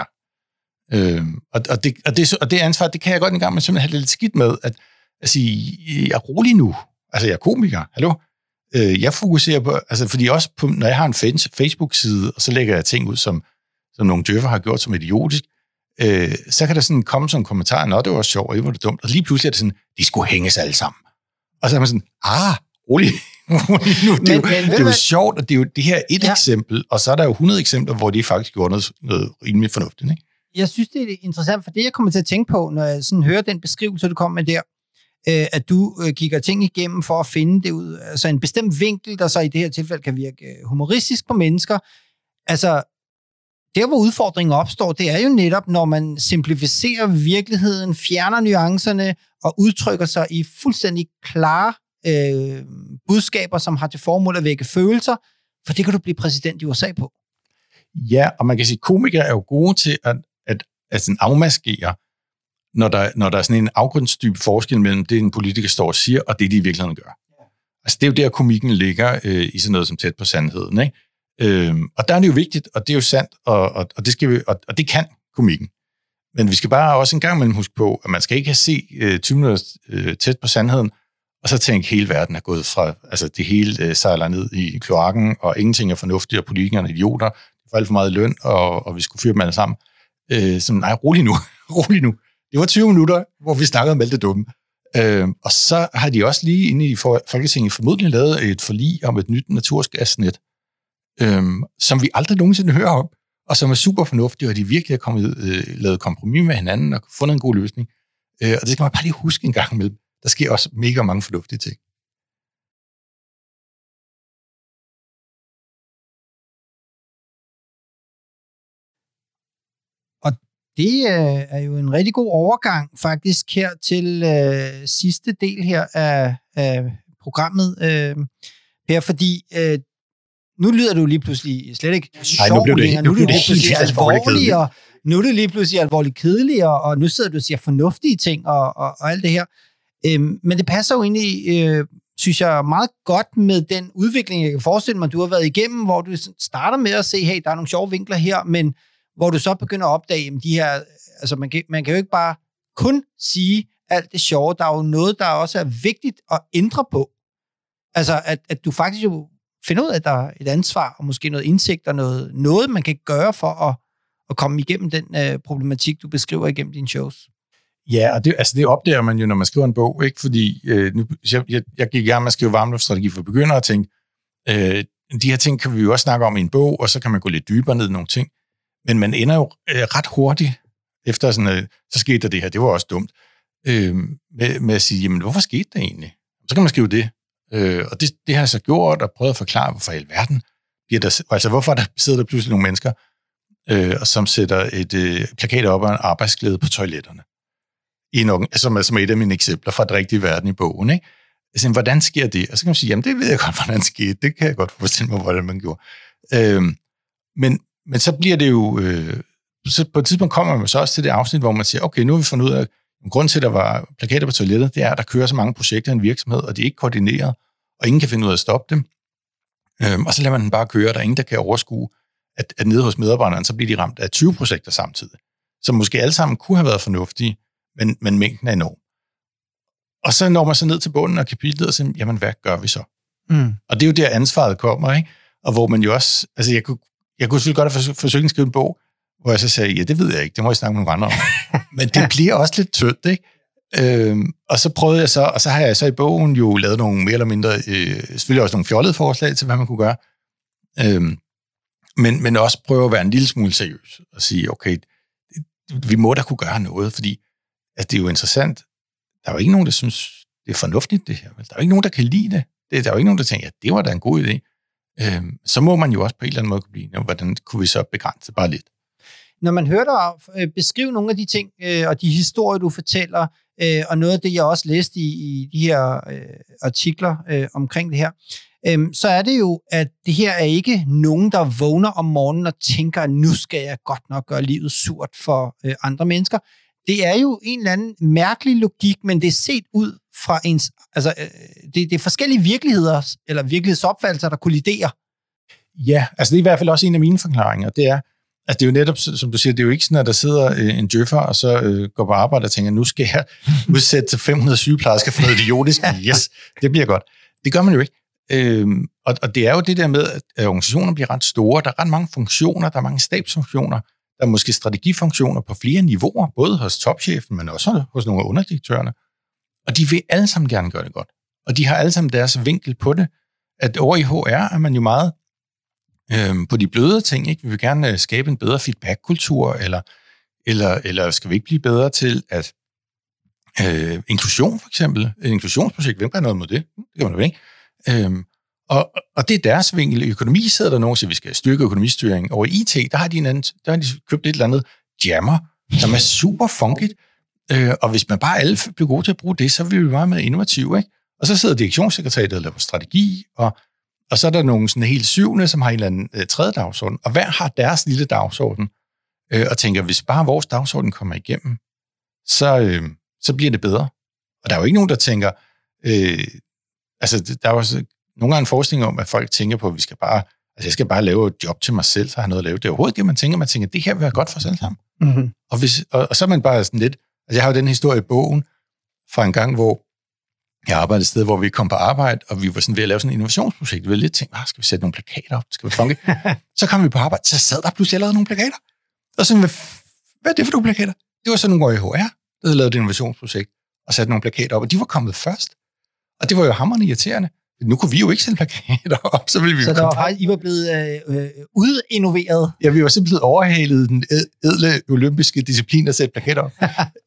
Og det ansvar, det kan jeg godt en gang med simpelthen have det lidt skidt med, at sige, jeg er rolig nu. Altså, jeg er komiker. Hallo? Jeg fokuserer på, altså, fordi også på, når jeg har en Facebook-side, og så lægger jeg ting ud, som nogle djøffer har gjort som idiotisk, så kan der sådan komme sådan en kommentar, nå, det var sjovt, og det var det dumt, og lige pludselig er det sådan, de skulle hænges alle sammen. Og så er man sådan, rolig nu. Det er jo sjovt, og det er jo det her et eksempel, og så er der jo 100 eksempler, hvor de faktisk gjorde noget rimelig fornuftigt, ikke? Jeg synes, det er interessant, for det, jeg kommer til at tænke på, når jeg sådan hører den beskrivelse, du kom med der, at du kigger ting igennem for at finde det ud, altså en bestemt vinkel, der så i det her tilfælde kan virke humoristisk på mennesker. Altså, der hvor udfordringen opstår, det er jo netop, når man simplificerer virkeligheden, fjerner nuancerne og udtrykker sig i fuldstændig klare budskaber, som har til formål at vække følelser, for det kan du blive præsident i USA på. Ja, og man kan sige, at komikere er jo gode til at sådan afmaskere, når der er sådan en afgrundsdyb forskel mellem det, en politiker står og siger, og det, de i virkeligheden gør. Altså, det er jo der, komikken ligger i sådan noget som Tæt på Sandheden, ikke? Og der er det jo vigtigt, og det er jo sandt, og det skal vi, og det kan komikken. Men vi skal bare også en gang imellem huske på, at man skal ikke have se 20 minutter Tæt på Sandheden, og så tænke, at hele verden er gået fra, altså det hele sejler ned i kloakken, og ingenting er fornuftigt, og politikerne er idioter, de får alt for meget løn, og vi skulle fyre dem alle sammen. Så nej, rolig nu. Det var 20 minutter, hvor vi snakkede om alt det dumme. Og så har de også lige inde i Folketinget formodentlig lavet et forlig om et nyt naturgasnet, som vi aldrig nogensinde hører om, og som er super fornuftigt, og de virkelig er lavet kompromis med hinanden og fundet en god løsning. Og det skal man bare lige huske en gang imellem. Der sker også mega mange fornuftige ting. Og det er jo en rigtig god overgang faktisk her til sidste del her af programmet, Per, fordi nu lyder du lige pludselig slet ikke sjov. Nu blev det lige pludselig alvorligere. Nu er det lige pludselig alvorligt kedeligere, og nu sidder du og siger fornuftige ting og alt det her. Men det passer jo egentlig, synes jeg, meget godt med den udvikling, jeg kan forestille mig, du har været igennem, hvor du starter med at se, hey, der er nogle sjove vinkler her, men hvor du så begynder at opdage, de her, altså man kan jo ikke bare kun sige alt det sjove, der er jo noget, der også er vigtigt at ændre på. Altså, at du faktisk jo finder ud af, at der er et ansvar, og måske noget indsigt, og noget man kan gøre for at komme igennem den problematik, du beskriver igennem dine shows. Ja, og det opdager man jo, når man skriver en bog, ikke? Fordi jeg gik i gang med at skrive varmluftstrategi for begyndere og tænkte, de her ting kan vi jo også snakke om i en bog, og så kan man gå lidt dybere ned i nogle ting. Men man ender jo ret hurtigt efter sådan, så skete der det her, det var også dumt, med at sige, jamen hvorfor skete det egentlig? Så kan man skrive det. Og det har jeg så gjort, og prøvet at forklare, hvorfor i alverden bliver der, altså hvorfor sidder der pludselig nogle mennesker, som sætter et plakat op af en arbejdsglæde på toiletterne. Som er et af mine eksempler fra den rigtige verden i bogen. Ikke? Altså, hvordan sker det? Og så kan man sige, jamen det ved jeg godt, hvordan det skete. Det kan jeg godt forestille mig, hvordan man gjorde. Men så bliver det jo... så på et tidspunkt kommer man så også til det afsnit, hvor man siger, okay, nu har vi fundet ud af, at grunden til, at der var plakater på toilettet, det er, at der kører så mange projekter i en virksomhed, og de er ikke koordineret, og ingen kan finde ud af at stoppe dem. Og så lader man den bare køre, der er ingen, der kan overskue, at nede hos medarbejderne, så bliver de ramt af 20 projekter samtidig, som måske alle sammen kunne have været fornuftige, men mængden er enorm. Og så når man så ned til bunden af kapitlet og siger, jamen hvad gør vi så? Og det er jo der ansvaret kommer, ikke? Og hvor man jo også, altså jeg kunne selvfølgelig godt have forsøgt at skrive en bog, hvor jeg så sagde, ja, det ved jeg ikke, det må jeg snakke med nogle andre om. Men det bliver også lidt tyndt, ikke? Og så prøvede jeg så, og så har jeg så i bogen jo lavet nogle mere eller mindre, selvfølgelig også nogle fjollede forslag til, hvad man kunne gøre, men også prøve at være en lille smule seriøs og sige, okay, vi må da kunne gøre noget, fordi at det er jo interessant. Der er jo ikke nogen, der synes, det er fornuftigt, det her. Der er jo ikke nogen, der kan lide det. Der er jo ikke nogen, der tænker, ja, det var da en god idé. Så må man jo også på en eller anden måde kunne blive, hvordan kunne vi så begrænse bare lidt? Når man hører dig beskrive nogle af de ting, og de historier, du fortæller, og noget af det, jeg også læste i de her artikler omkring det her, så er det jo, at det her er ikke nogen, der vågner om morgenen og tænker, at nu skal jeg godt nok gøre livet surt for andre mennesker. Det er jo en eller anden mærkelig logik, men det er set ud fra ens... Altså, det er forskellige virkeligheder, eller virkelighedsopfattelser, der kolliderer. Ja, altså det er i hvert fald også en af mine forklaringer. Det er, altså det er jo netop, som du siger, det er jo ikke sådan, at der sidder en djøffer, og så går på arbejde og tænker, nu skal jeg udsætte til 500 sygeplejersker for noget idiotisk. Yes, det bliver godt. Det gør man jo ikke. Og det er jo det der med, at organisationer bliver ret store. Der er ret mange funktioner, der er mange stabsfunktioner, der er måske strategifunktioner på flere niveauer, både hos topchefen, men også hos nogle af underdirektørerne. Og de vil alle sammen gerne gøre det godt. Og de har alle sammen deres vinkel på det. At over i HR er man jo meget på de bløde ting. Ikke? Vi vil gerne skabe en bedre feedback-kultur, eller skal vi ikke blive bedre til at inklusion for eksempel. Et inklusionsprojekt, hvem kan noget mod det? Det kan man jo ikke. Og det er deres vinkel. I økonomi sidder der nogen, der siger, at vi skal styrke økonomistyring. Og i IT, der har de købt et eller andet Jammer, som er super funky. Og hvis man bare alle bliver gode til at bruge det, så vil vi være meget innovative. Ikke? Og så sidder direktionssekretariatet og laver strategi, og så er der nogle sådan helt syvende, som har en eller anden tredje dagsorden. Og hver har deres lille dagsorden. Og tænker, hvis bare vores dagsorden kommer igennem, så bliver det bedre. Og der er jo ikke nogen, der tænker... der er også nogle gange en forskning om, at folk tænker på, at jeg skal bare lave et job til mig selv, så har jeg noget at lave. Det er overhovedet det, man tænker, det her vil være godt for os alle sammen. Mm-hmm. Og så er man bare sådan lidt... Altså, jeg har jo den historie i bogen fra en gang, hvor jeg arbejdede et sted, hvor vi kom på arbejde, og vi var sådan ved at lave sådan et innovationsprojekt. Vi var lidt tænkt, skal vi sætte nogle plakater op? Skal vi funke? Så kom vi på arbejde, så sad der pludselig lavet nogle plakater. Og sådan, hvad er det for nogle plakater? Det var sådan nogle i HR, der havde lavet et innovationsprojekt, og satte nogle plakater op, og de var kommet først. Og det var jo hamrende irriterende. Nu kunne vi jo ikke sætte plakater op, så ville vi I var blevet udinnoveret? Ja, vi var simpelthen blevet overhalet i den ædle olympiske disciplin at sætte plakater op.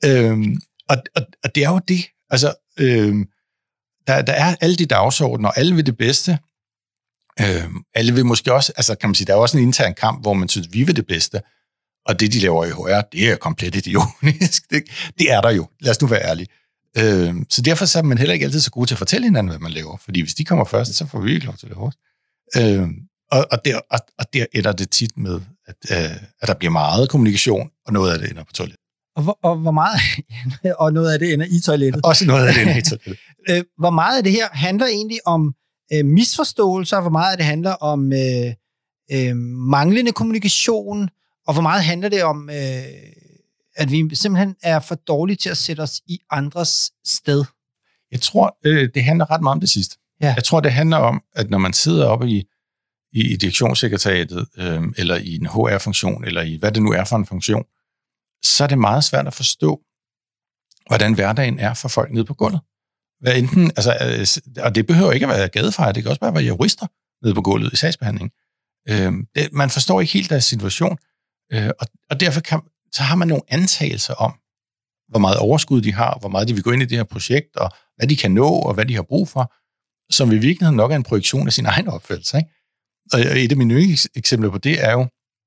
Og det er jo det. Altså, der er alle de dagsordener, og alle vil det bedste. Alle vil måske også, altså kan man sige, der er også en intern kamp, hvor man synes, vi vil det bedste. Og det, de laver i HR, det er komplet idiotisk. Det er der jo. Lad os nu være ærlige. Så derfor så er man heller ikke altid så god til at fortælle hinanden, hvad man laver. Fordi hvis de kommer først, så får vi ikke lov til det hårdt. Og der ender det tit med, at der bliver meget kommunikation, og noget af det ender på toilettet. Og hvor meget... og noget af det ender i toilettet. Også noget af det ender i toilettet. Hvor meget af det her handler egentlig om misforståelser, hvor meget af det handler om manglende kommunikation, og hvor meget handler det om, at vi simpelthen er for dårlige til at sætte os i andres sted? Jeg tror, det handler ret meget om det sidste. Ja. Jeg tror, det handler om, at når man sidder oppe i direktionssekretariatet, eller i en HR-funktion, eller i hvad det nu er for en funktion, så er det meget svært at forstå, hvordan hverdagen er for folk nede på gulvet. Hvad enten, og det behøver ikke at være gadefejre, det kan også bare være jurister nede på gulvet i sagsbehandling. Man forstår ikke helt deres situation, og derfor så har man nogle antagelser om, hvor meget overskud de har, hvor meget de vil gå ind i det her projekt, og hvad de kan nå, og hvad de har brug for, som i virkeligheden nok er en projektion af sin egen opfattelse. Ikke? Og et af mine eksempler på det er jo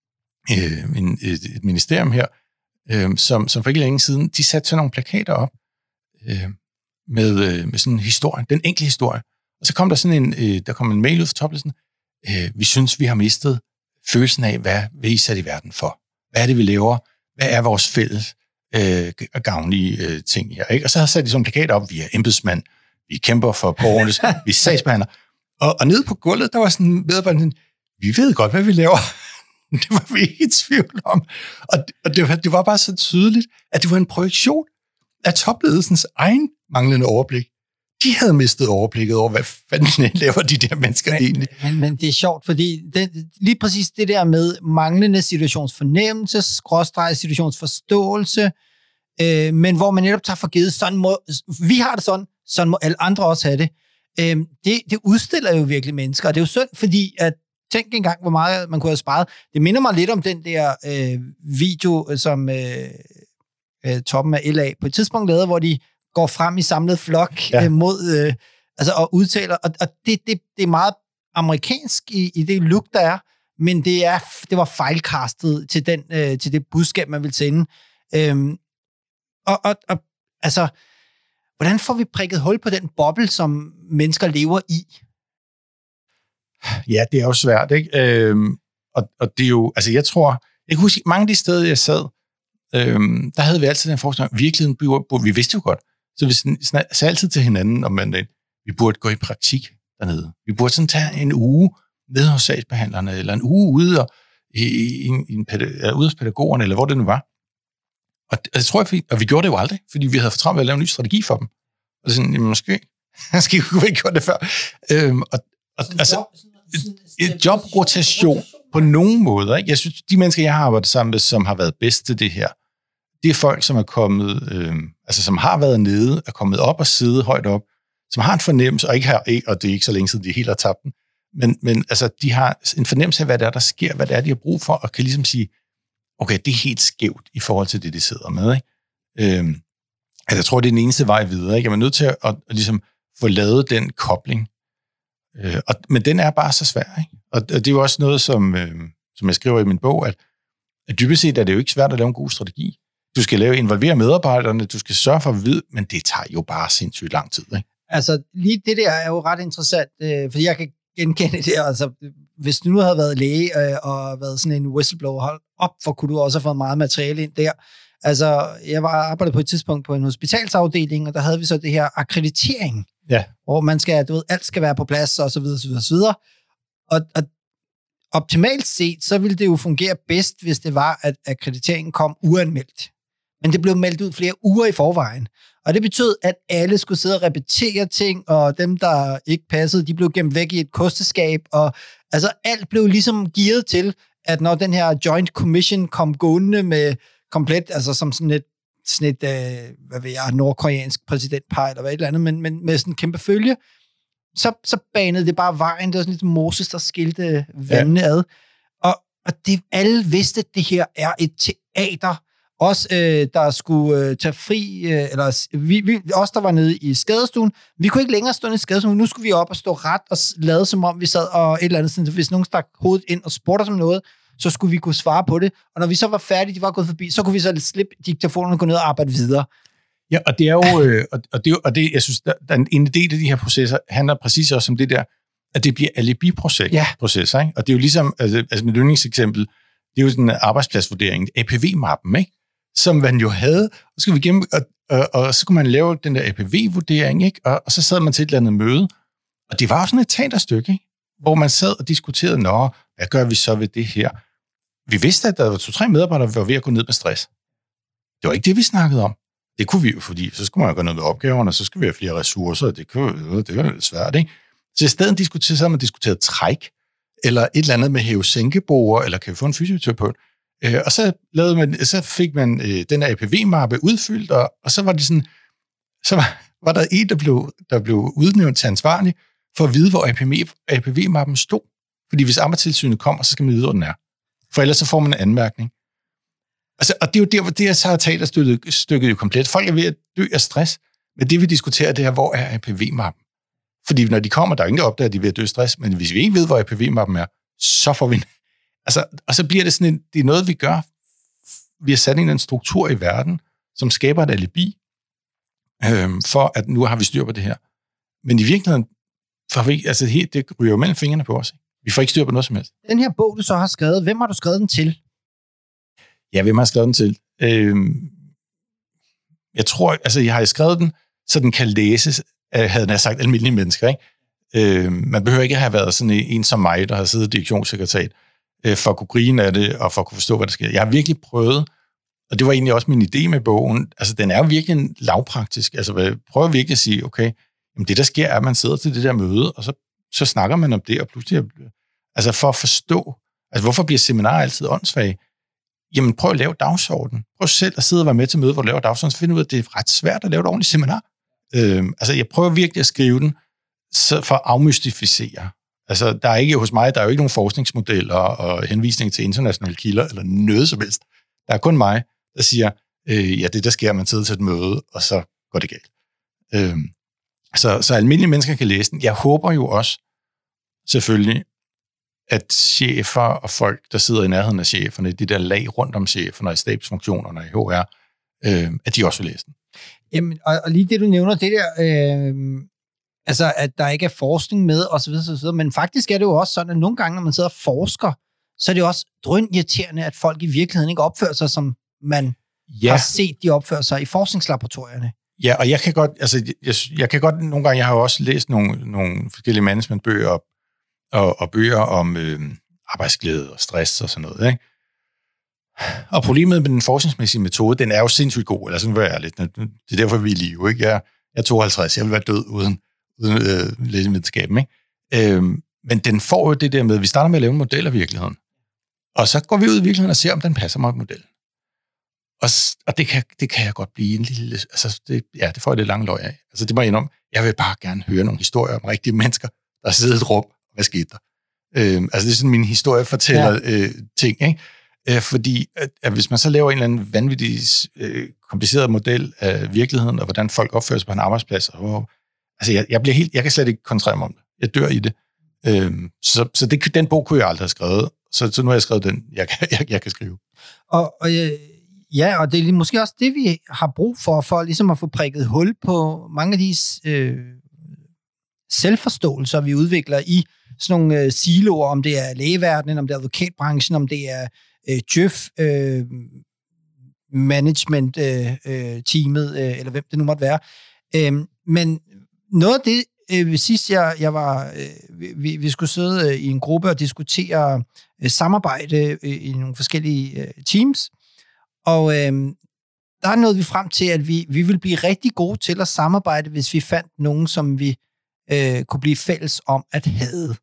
et ministerium her, som for ikke længe siden, de satte sådan nogle plakater op med sådan en historie, den enkelte historie. Og så kom der sådan en mail ud fra toplisten, vi synes, vi har mistet følelsen af, hvad vi er sat i verden for. Hvad er det, vi laver? Hvad er vores fælles gavnlige ting her? Ikke? Og så har sat de sådan en plakat op, vi er embedsmand, vi kæmper for borgernes, vi er sagsbehandler. Og nede på gulvet, der var sådan en medarbejder, vi ved godt, hvad vi laver. Det var vi ikke i tvivl om. Og det var bare så tydeligt, at det var en projektion af topledelsens egen manglende overblik. De havde mistet overblikket over, hvad fanden laver de der mennesker egentlig. Men det er sjovt, fordi lige præcis det der med manglende situationsfornemmelse, situationsforståelse, men hvor man netop tager for givet, vi har det sådan må alle andre også have det. Det udstiller jo virkelig mennesker, og det er jo synd, fordi at tænk engang, hvor meget man kunne have sparet. Det minder mig lidt om den der video, som toppen af LA på et tidspunkt lavede, hvor de går frem i samlet flok mod og udtaler, og det er meget amerikansk i det look, der er, men det var fejlkastet til det budskab, man vil sende. Hvordan får vi prikket hul på den boble, som mennesker lever i? Ja, det er jo svært, ikke? Og det er jo, altså jeg tror, jeg kan huske, mange af de steder, jeg sad, der havde vi altid den forestilling, virkeligheden, vi vidste jo godt, så vi sagde altid til hinanden om mandagen, vi burde gå i praktik dernede. Vi burde sådan tage en uge nede hos sagsbehandlerne, eller en uge ude hos pædagogerne, eller hvor det nu var. Og jeg tror, at vi gjorde det jo aldrig, fordi vi havde for travlt ved at lave en ny strategi for dem. Og det er sådan, jamen, måske kunne vi ikke gøre det før. Jobrotation på nogen måder. Ikke? Jeg synes, de mennesker, jeg har arbejdet sammen med, som har været bedst til det her, det er folk, som er kommet, som har været nede, er kommet op og siddet højt op, som har en fornemmelse, og det er ikke så længe siden, de helt har tabt den, men altså, de har en fornemmelse af, hvad det er, der sker, hvad det er, de har brug for, og kan ligesom sige, okay, det er helt skævt i forhold til det, de sidder med. Ikke? Jeg tror, det er den eneste vej videre. Ikke? Man er nødt til at ligesom få lavet den kobling. Men den er bare så svær. Ikke? Og det er jo også noget, som jeg skriver i min bog, at dybest set er det jo ikke svært at lave en god strategi. Du skal involvere medarbejderne, du skal sørge for at vide, men det tager jo bare sindssygt lang tid. Ikke? Altså, lige det der er jo ret interessant, fordi jeg kan genkende det. Altså, hvis du nu havde været læge og været sådan en whistleblower, hold op, for kunne du også have fået meget materiale ind der. Altså, jeg arbejdede på et tidspunkt på en hospitalsafdeling, og der havde vi så det her akkreditering, hvor man skal, alt skal være på plads, og så videre, så videre, så videre. Og optimalt set, så ville det jo fungere bedst, hvis det var, at akkrediteringen kom uanmeldt. Men det blev meldt ud flere uger i forvejen. Og det betød, at alle skulle sidde og repetere ting, og dem, der ikke passede, de blev gemt væk i et kosteskab, og altså alt blev ligesom gearet til, at når den her Joint Commission kom gående med komplet, altså som sådan et hvad ved jeg, nordkoreansk præsidentpar, eller hvad et eller andet, men med sådan en kæmpe følge, så banede det bare vejen. Det var sådan lidt Moses, der skilte vandene ad. Og det, alle vidste, at det her er et teater. Os, der skulle tage fri, eller os, der var nede i skadestuen, vi kunne ikke længere stå i skadestuen. Nu skulle vi op og stå ret og lade, som om vi sad og et eller andet sted. Hvis nogen stak hovedet ind og spurgte os om noget, så skulle vi kunne svare på det. Og når vi så var færdige, de var gået forbi, så kunne vi så slippe diktafonen og gå ned og arbejde videre. Ja, og det er jo, jeg synes, en del af de her processer handler præcis også om det der, at det bliver alibi-processer, ikke? Og det er jo ligesom, altså mit yndlingseksempel, det er jo sådan en arbejdspladsvurdering, APV-mappen, ikke? Som man jo havde, og så, og så kunne man lave den der APV-vurdering, ikke? Og så sad man til et eller andet møde, og det var jo sådan et teaterstykke, ikke? Hvor man sad og diskuterede, hvad gør vi så ved det her? Vi vidste, at der var 2-3 medarbejdere, der var ved at gå ned med stress. Det var ikke det, vi snakkede om. Det kunne vi jo, fordi så skulle man gå ned med opgaverne, og så skulle vi have flere ressourcer, og det var lidt svært, ikke? Så i stedet så man diskuteret træk, eller et eller andet med hæve-sænkebord, eller kan vi få en fysioterapeut? Og så fik man den her APV-mappe udfyldt, og så var det sådan, så var der en, der blev udnævnt til ansvarlig, for at vide, hvor APV-mappen stod. Fordi hvis Arbejdstilsynet kommer, så skal man vide, hvor den er. For ellers så får man en anmærkning. Altså, og det er jo der, hvor det så har teaterstykket jo komplet. Folk er ved at dø af stress, men det vi diskuterer, det er, hvor er APV-mappen? Fordi når de kommer, der er ingen, der opdager, at de er ved at dø af stress, men hvis vi ikke ved, hvor APV-mappen er, så får vi... Altså, og så bliver det sådan det er noget, vi gør. Vi har sat en struktur i verden, som skaber et alibi, for at nu har vi styr på det her. Men i virkeligheden, det ryger jo mellem fingrene på os. Vi får ikke styr på noget som helst. Den her bog, du så har skrevet, hvem har du skrevet den til? Ja, hvem har jeg skrevet den til? Jeg tror, jeg har skrevet den, så den kan læses, havde jeg sagt, almindelige mennesker, ikke? Man behøver ikke have været sådan en som mig, der har siddet i direktionssekretariat, for at kunne grine af det, og for at kunne forstå, hvad der sker. Jeg har virkelig prøvet, og det var egentlig også min idé med bogen, altså den er jo virkelig lavpraktisk, altså jeg prøver virkelig at sige, okay, jamen det der sker er, at man sidder til det der møde, og så snakker man om det, og pludselig, altså for at forstå, altså hvorfor bliver seminarer altid åndssvage? Jamen prøv at lave dagsorden. Prøv selv at sidde og være med til møde, hvor du laver dagsorden, så finder ud af, at det er ret svært at lave et ordentligt seminar. Altså jeg prøver virkelig at skrive den, for at afmystificere. Altså der er ikke hos mig, der er jo ikke nogen forskningsmodeller og henvisning til internationale kilder, eller noget som helst. Der er kun mig, der siger, ja det der sker, man sidder til et møde, og så går det galt. Så almindelige mennesker kan læse den. Jeg håber jo også, selvfølgelig, at chefer og folk, der sidder i nærheden af cheferne, de der lag rundt om cheferne, og i stabsfunktionerne, og i HR, at de også vil læse den. Jamen, og lige det, du nævner, det der, altså, at der ikke er forskning med, osv., men faktisk er det jo også sådan, at nogle gange, når man sidder og forsker, så er det også drønirriterende, at folk i virkeligheden ikke opfører sig, som man har set, de opfører sig i forskningslaboratorierne. Ja, og jeg kan godt nogle gange, jeg har jo også læst nogle forskellige managementbøger og bøger om arbejdsglæde og stress og sådan noget, ikke? Og problemet med den forskningsmæssige metode, den er jo sindssygt god, eller sådan vil jeg ærligt. Det er derfor, vi er i live, ikke? Jeg er 52, jeg vil være død uden lægevidenskaben, ikke? Men den får jo det der med, at vi starter med at lave en model af virkeligheden. Og så går vi ud i virkeligheden og ser, om den passer mig modellen. Og det kan jeg godt blive en lille... Altså, det får jeg lidt lang løg af. Altså, det må jeg indrømme. Jeg vil bare gerne høre nogle historier om rigtige mennesker, der sidder i et rum. Hvad skete der? Altså, det er sådan min historiefortæller ting, ikke? Fordi at hvis man så laver en eller anden vanvittig kompliceret model af virkeligheden, og hvordan folk opfører sig på en arbejdsplads, altså jeg kan slet ikke koncentrere mig om det. Jeg dør i det. Så den bog kunne jeg aldrig have skrevet. Så nu har jeg skrevet den, jeg kan skrive. Og det er måske også det, vi har brug for ligesom at få prikket hul på mange af de selvforståelser, vi udvikler i sådan nogle siloer, om det er lægeverdenen, om det er advokatbranchen, om det er Djøf, management-teamet, eller hvem det nu måtte være. Men noget af det, sidst vi skulle sidde i en gruppe og diskutere samarbejde i nogle forskellige teams, og der nåede vi frem til, at vi ville blive rigtig gode til at samarbejde, hvis vi fandt nogen, som vi kunne blive fælles om at hade.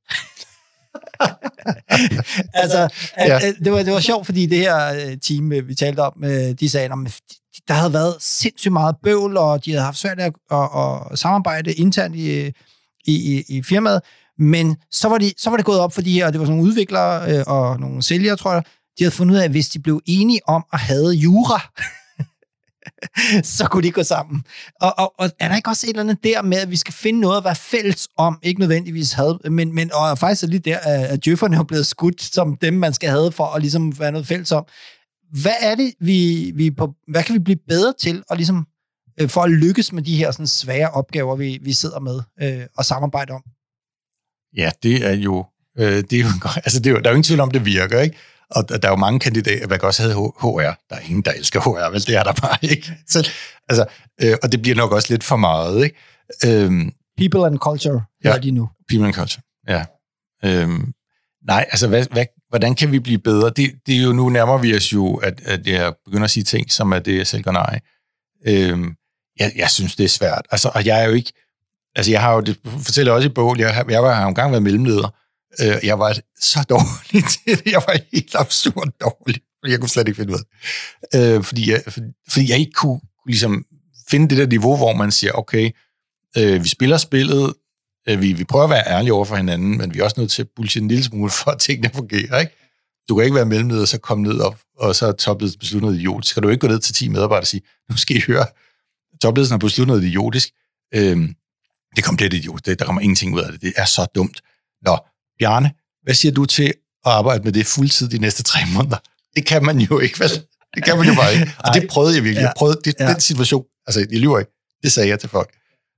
Altså, det var sjovt, fordi det her team, vi talte om, de sagde, at der havde været sindssygt meget bøvl, og de havde haft svært at samarbejde internt i firmaet, men så var det gået op for de her, det var sådan nogle udviklere og nogle sælgere, tror jeg, de havde fundet ud af, at hvis de blev enige om at have jura, så kunne de gå sammen. Og er der ikke også et eller andet der med, at vi skal finde noget at være fælles om, ikke nødvendigvis havde, men og faktisk er lige der, at djøfferne er blevet skudt som dem, man skal have for at ligesom være noget fælles om. Hvad er det, hvad kan vi blive bedre til og ligesom, for at lykkes med de her sådan svære opgaver, vi sidder med og samarbejder om? Ja, det er jo altså der er jo ingen tvivl om, det virker, ikke? Og der er jo mange kandidater, der også havde HR. Der er ingen, der elsker HR, vel? Det er der bare ikke. Så, altså, og det bliver nok også lidt for meget, ikke? People and culture, ja, de nu. People and culture, ja. Nej, altså, hvordan kan vi blive bedre? Det er jo, nu nærmer vi os jo, at jeg begynder at sige ting, som er det, jeg selv gør nej. Jeg synes, det er svært. Altså, og jeg er jo ikke... Altså, jeg har jo... Det fortæller også i bogen, jeg har jo engang været mellemleder. Jeg var så dårlig til det. Jeg var helt absurd dårlig. Jeg kunne slet ikke finde ud af det. Fordi jeg ikke kunne ligesom finde det der niveau, hvor man siger, okay, vi spiller spillet, vi prøver at være ærlige over for hinanden, men vi er også nødt til at bullshit en lille smule, for at tingene fungerer, ikke? Du kan ikke være mellemleder, og så komme ned op, og så er topledelsen besluttet noget idiotisk. Så kan du ikke gå ned til 10 medarbejdere og sige, nu skal I høre, topledelsen har besluttet noget idiotisk. Det kommer lidt idiotisk. Der kommer ingenting ud af det. Det er så dumt. Nå, Bjarne, hvad siger du til at arbejde med det fuldtid de næste 3 måneder? Det kan man jo ikke, vel? Det kan man jo bare ikke. Og det prøvede jeg virkelig. Jeg prøvede den situation. Altså, jeg lyver ikke. Det sagde jeg til folk.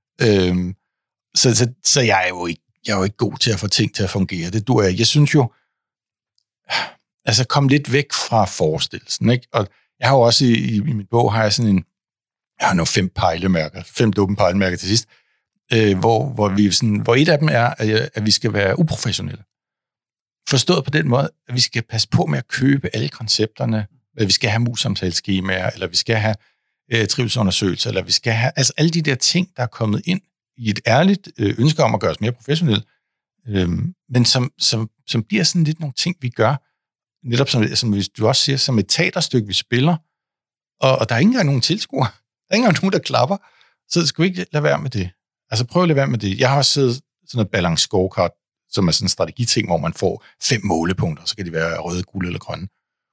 Så jeg er jo ikke god til at få ting til at fungere. Det duer jeg. Jeg synes jo, altså kom lidt væk fra forestillelsen, ikke? Og jeg har jo også i min bog, har jeg sådan en, jeg har nu 5 pejlemærker, 5 dumme pejlemærker til sidst, hvor et af dem er, at vi skal være uprofessionelle. Forstået på den måde, at vi skal passe på med at købe alle koncepterne, at vi skal have mus-samtaleskemaer, eller vi skal have trivselsundersøgelser, eller vi skal have, altså alle de der ting, der er kommet ind i et ærligt ønske om at gøre os mere professionelle, men som bliver sådan lidt nogle ting, vi gør, netop som hvis du også siger, som et teaterstykke, vi spiller, og der er ikke engang nogen tilskuere, der er ikke engang nogen, der klapper, så skal vi ikke lade være med det. Altså prøv at lade være med det. Jeg har også siddet sådan et balance scorecard, som er sådan en strategiting, hvor man får 5 målepunkter, så kan de være røde, gule eller grønne.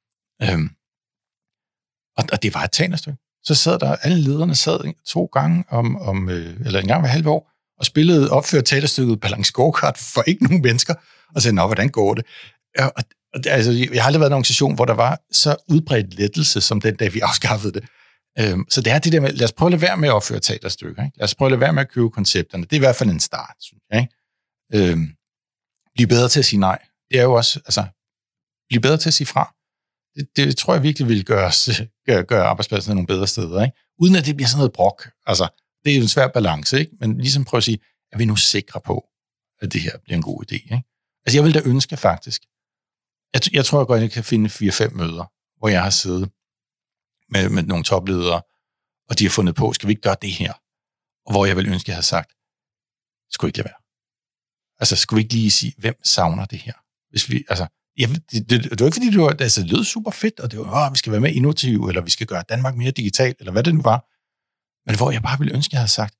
Og det var et teaterstykke. Så sad der, alle lederne sad 2 gange eller en gang hver halve år, og opførte teaterstykket balance scorecard for ikke nogen mennesker, og sagde, nå, hvordan går det? Altså, jeg har aldrig været i en organisation, hvor der var så udbredt lettelse, som den dag, vi afskaffede det. Så det er det der med, lad os prøve at lade være med at opføre teaterstykker. Ikke? Lad os prøve at lade være med at købe koncepterne. Det er i hvert fald en start, synes jeg. Ikke? Blive bedre til at sige nej. Det er jo også, altså, blive bedre til at sige fra. Det tror jeg virkelig vil gøre arbejdspladsen nogle bedre steder. Ikke? Uden at det bliver sådan noget brok. Altså, det er jo en svær balance, ikke? Men ligesom prøve at sige, er vi nu sikre på, at det her bliver en god idé? Ikke? Altså, jeg vil da ønske faktisk. Jeg tror, jeg godt kan finde 4-5 møder, hvor jeg har siddet med nogle topledere, og de har fundet på, skal vi ikke gøre det her? Og hvor jeg vil ønske, at jeg havde sagt, skulle ikke lade være. Altså, skulle vi ikke lige sige, hvem savner det her? Hvis vi, altså, det var ikke fordi, det lød super fedt, og det var, vi skal være mere innovative, eller vi skal gøre Danmark mere digital, eller hvad det nu var. Men hvor jeg bare ville ønske, at jeg havde sagt,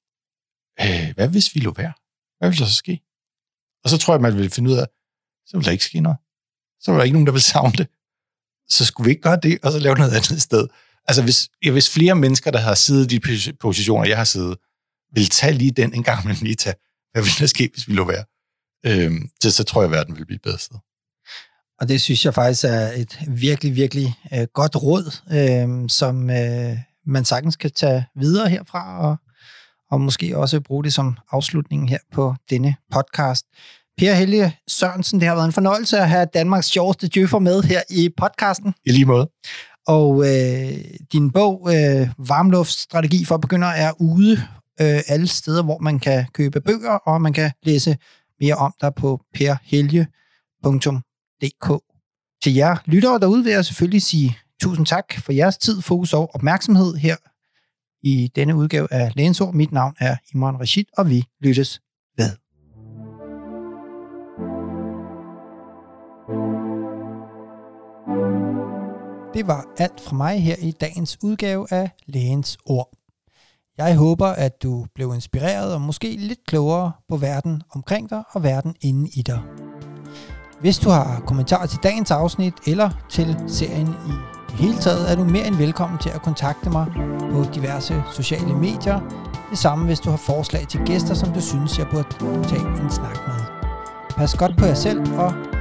hvad hvis vi lå være? Hvad ville der så ske? Og så tror jeg, man ville finde ud af, så ville der ikke ske noget. Så var der ikke nogen, der ville savne det. Så skulle vi ikke gøre det, og så lave noget andet sted. Altså, hvis flere mennesker, der har siddet i de positioner, jeg har siddet, vil tage lige den en gang, men lige tage, hvad ville der ske, hvis vi lå være? Så tror jeg, at verden vil blive et bedre sted. Og det synes jeg faktisk er et virkelig, virkelig godt råd, som man sagtens kan tage videre herfra, og måske også bruge det som afslutning her på denne podcast. Per Helge Sørensen, det har været en fornøjelse at have Danmarks sjoveste djøffer med her i podcasten. I lige måde. Og din bog, Varmluftsstrategi for begyndere, er ude alle steder, hvor man kan købe bøger, og man kan læse mere om dig på perhelge.dk. Til jer lyttere derude vil jeg selvfølgelig sige tusind tak for jeres tid, fokus og opmærksomhed her i denne udgave af Lægens Ord. Mit navn er Imran Rashid, og vi lyttes ved. Det var alt fra mig her i dagens udgave af Lægens Ord. Jeg håber, at du blev inspireret og måske lidt klogere på verden omkring dig og verden inde i dig. Hvis du har kommentarer til dagens afsnit eller til serien i det hele taget, er du mere end velkommen til at kontakte mig på diverse sociale medier. Det samme, hvis du har forslag til gæster, som du synes, jeg burde tage en snak med. Pas godt på jer selv og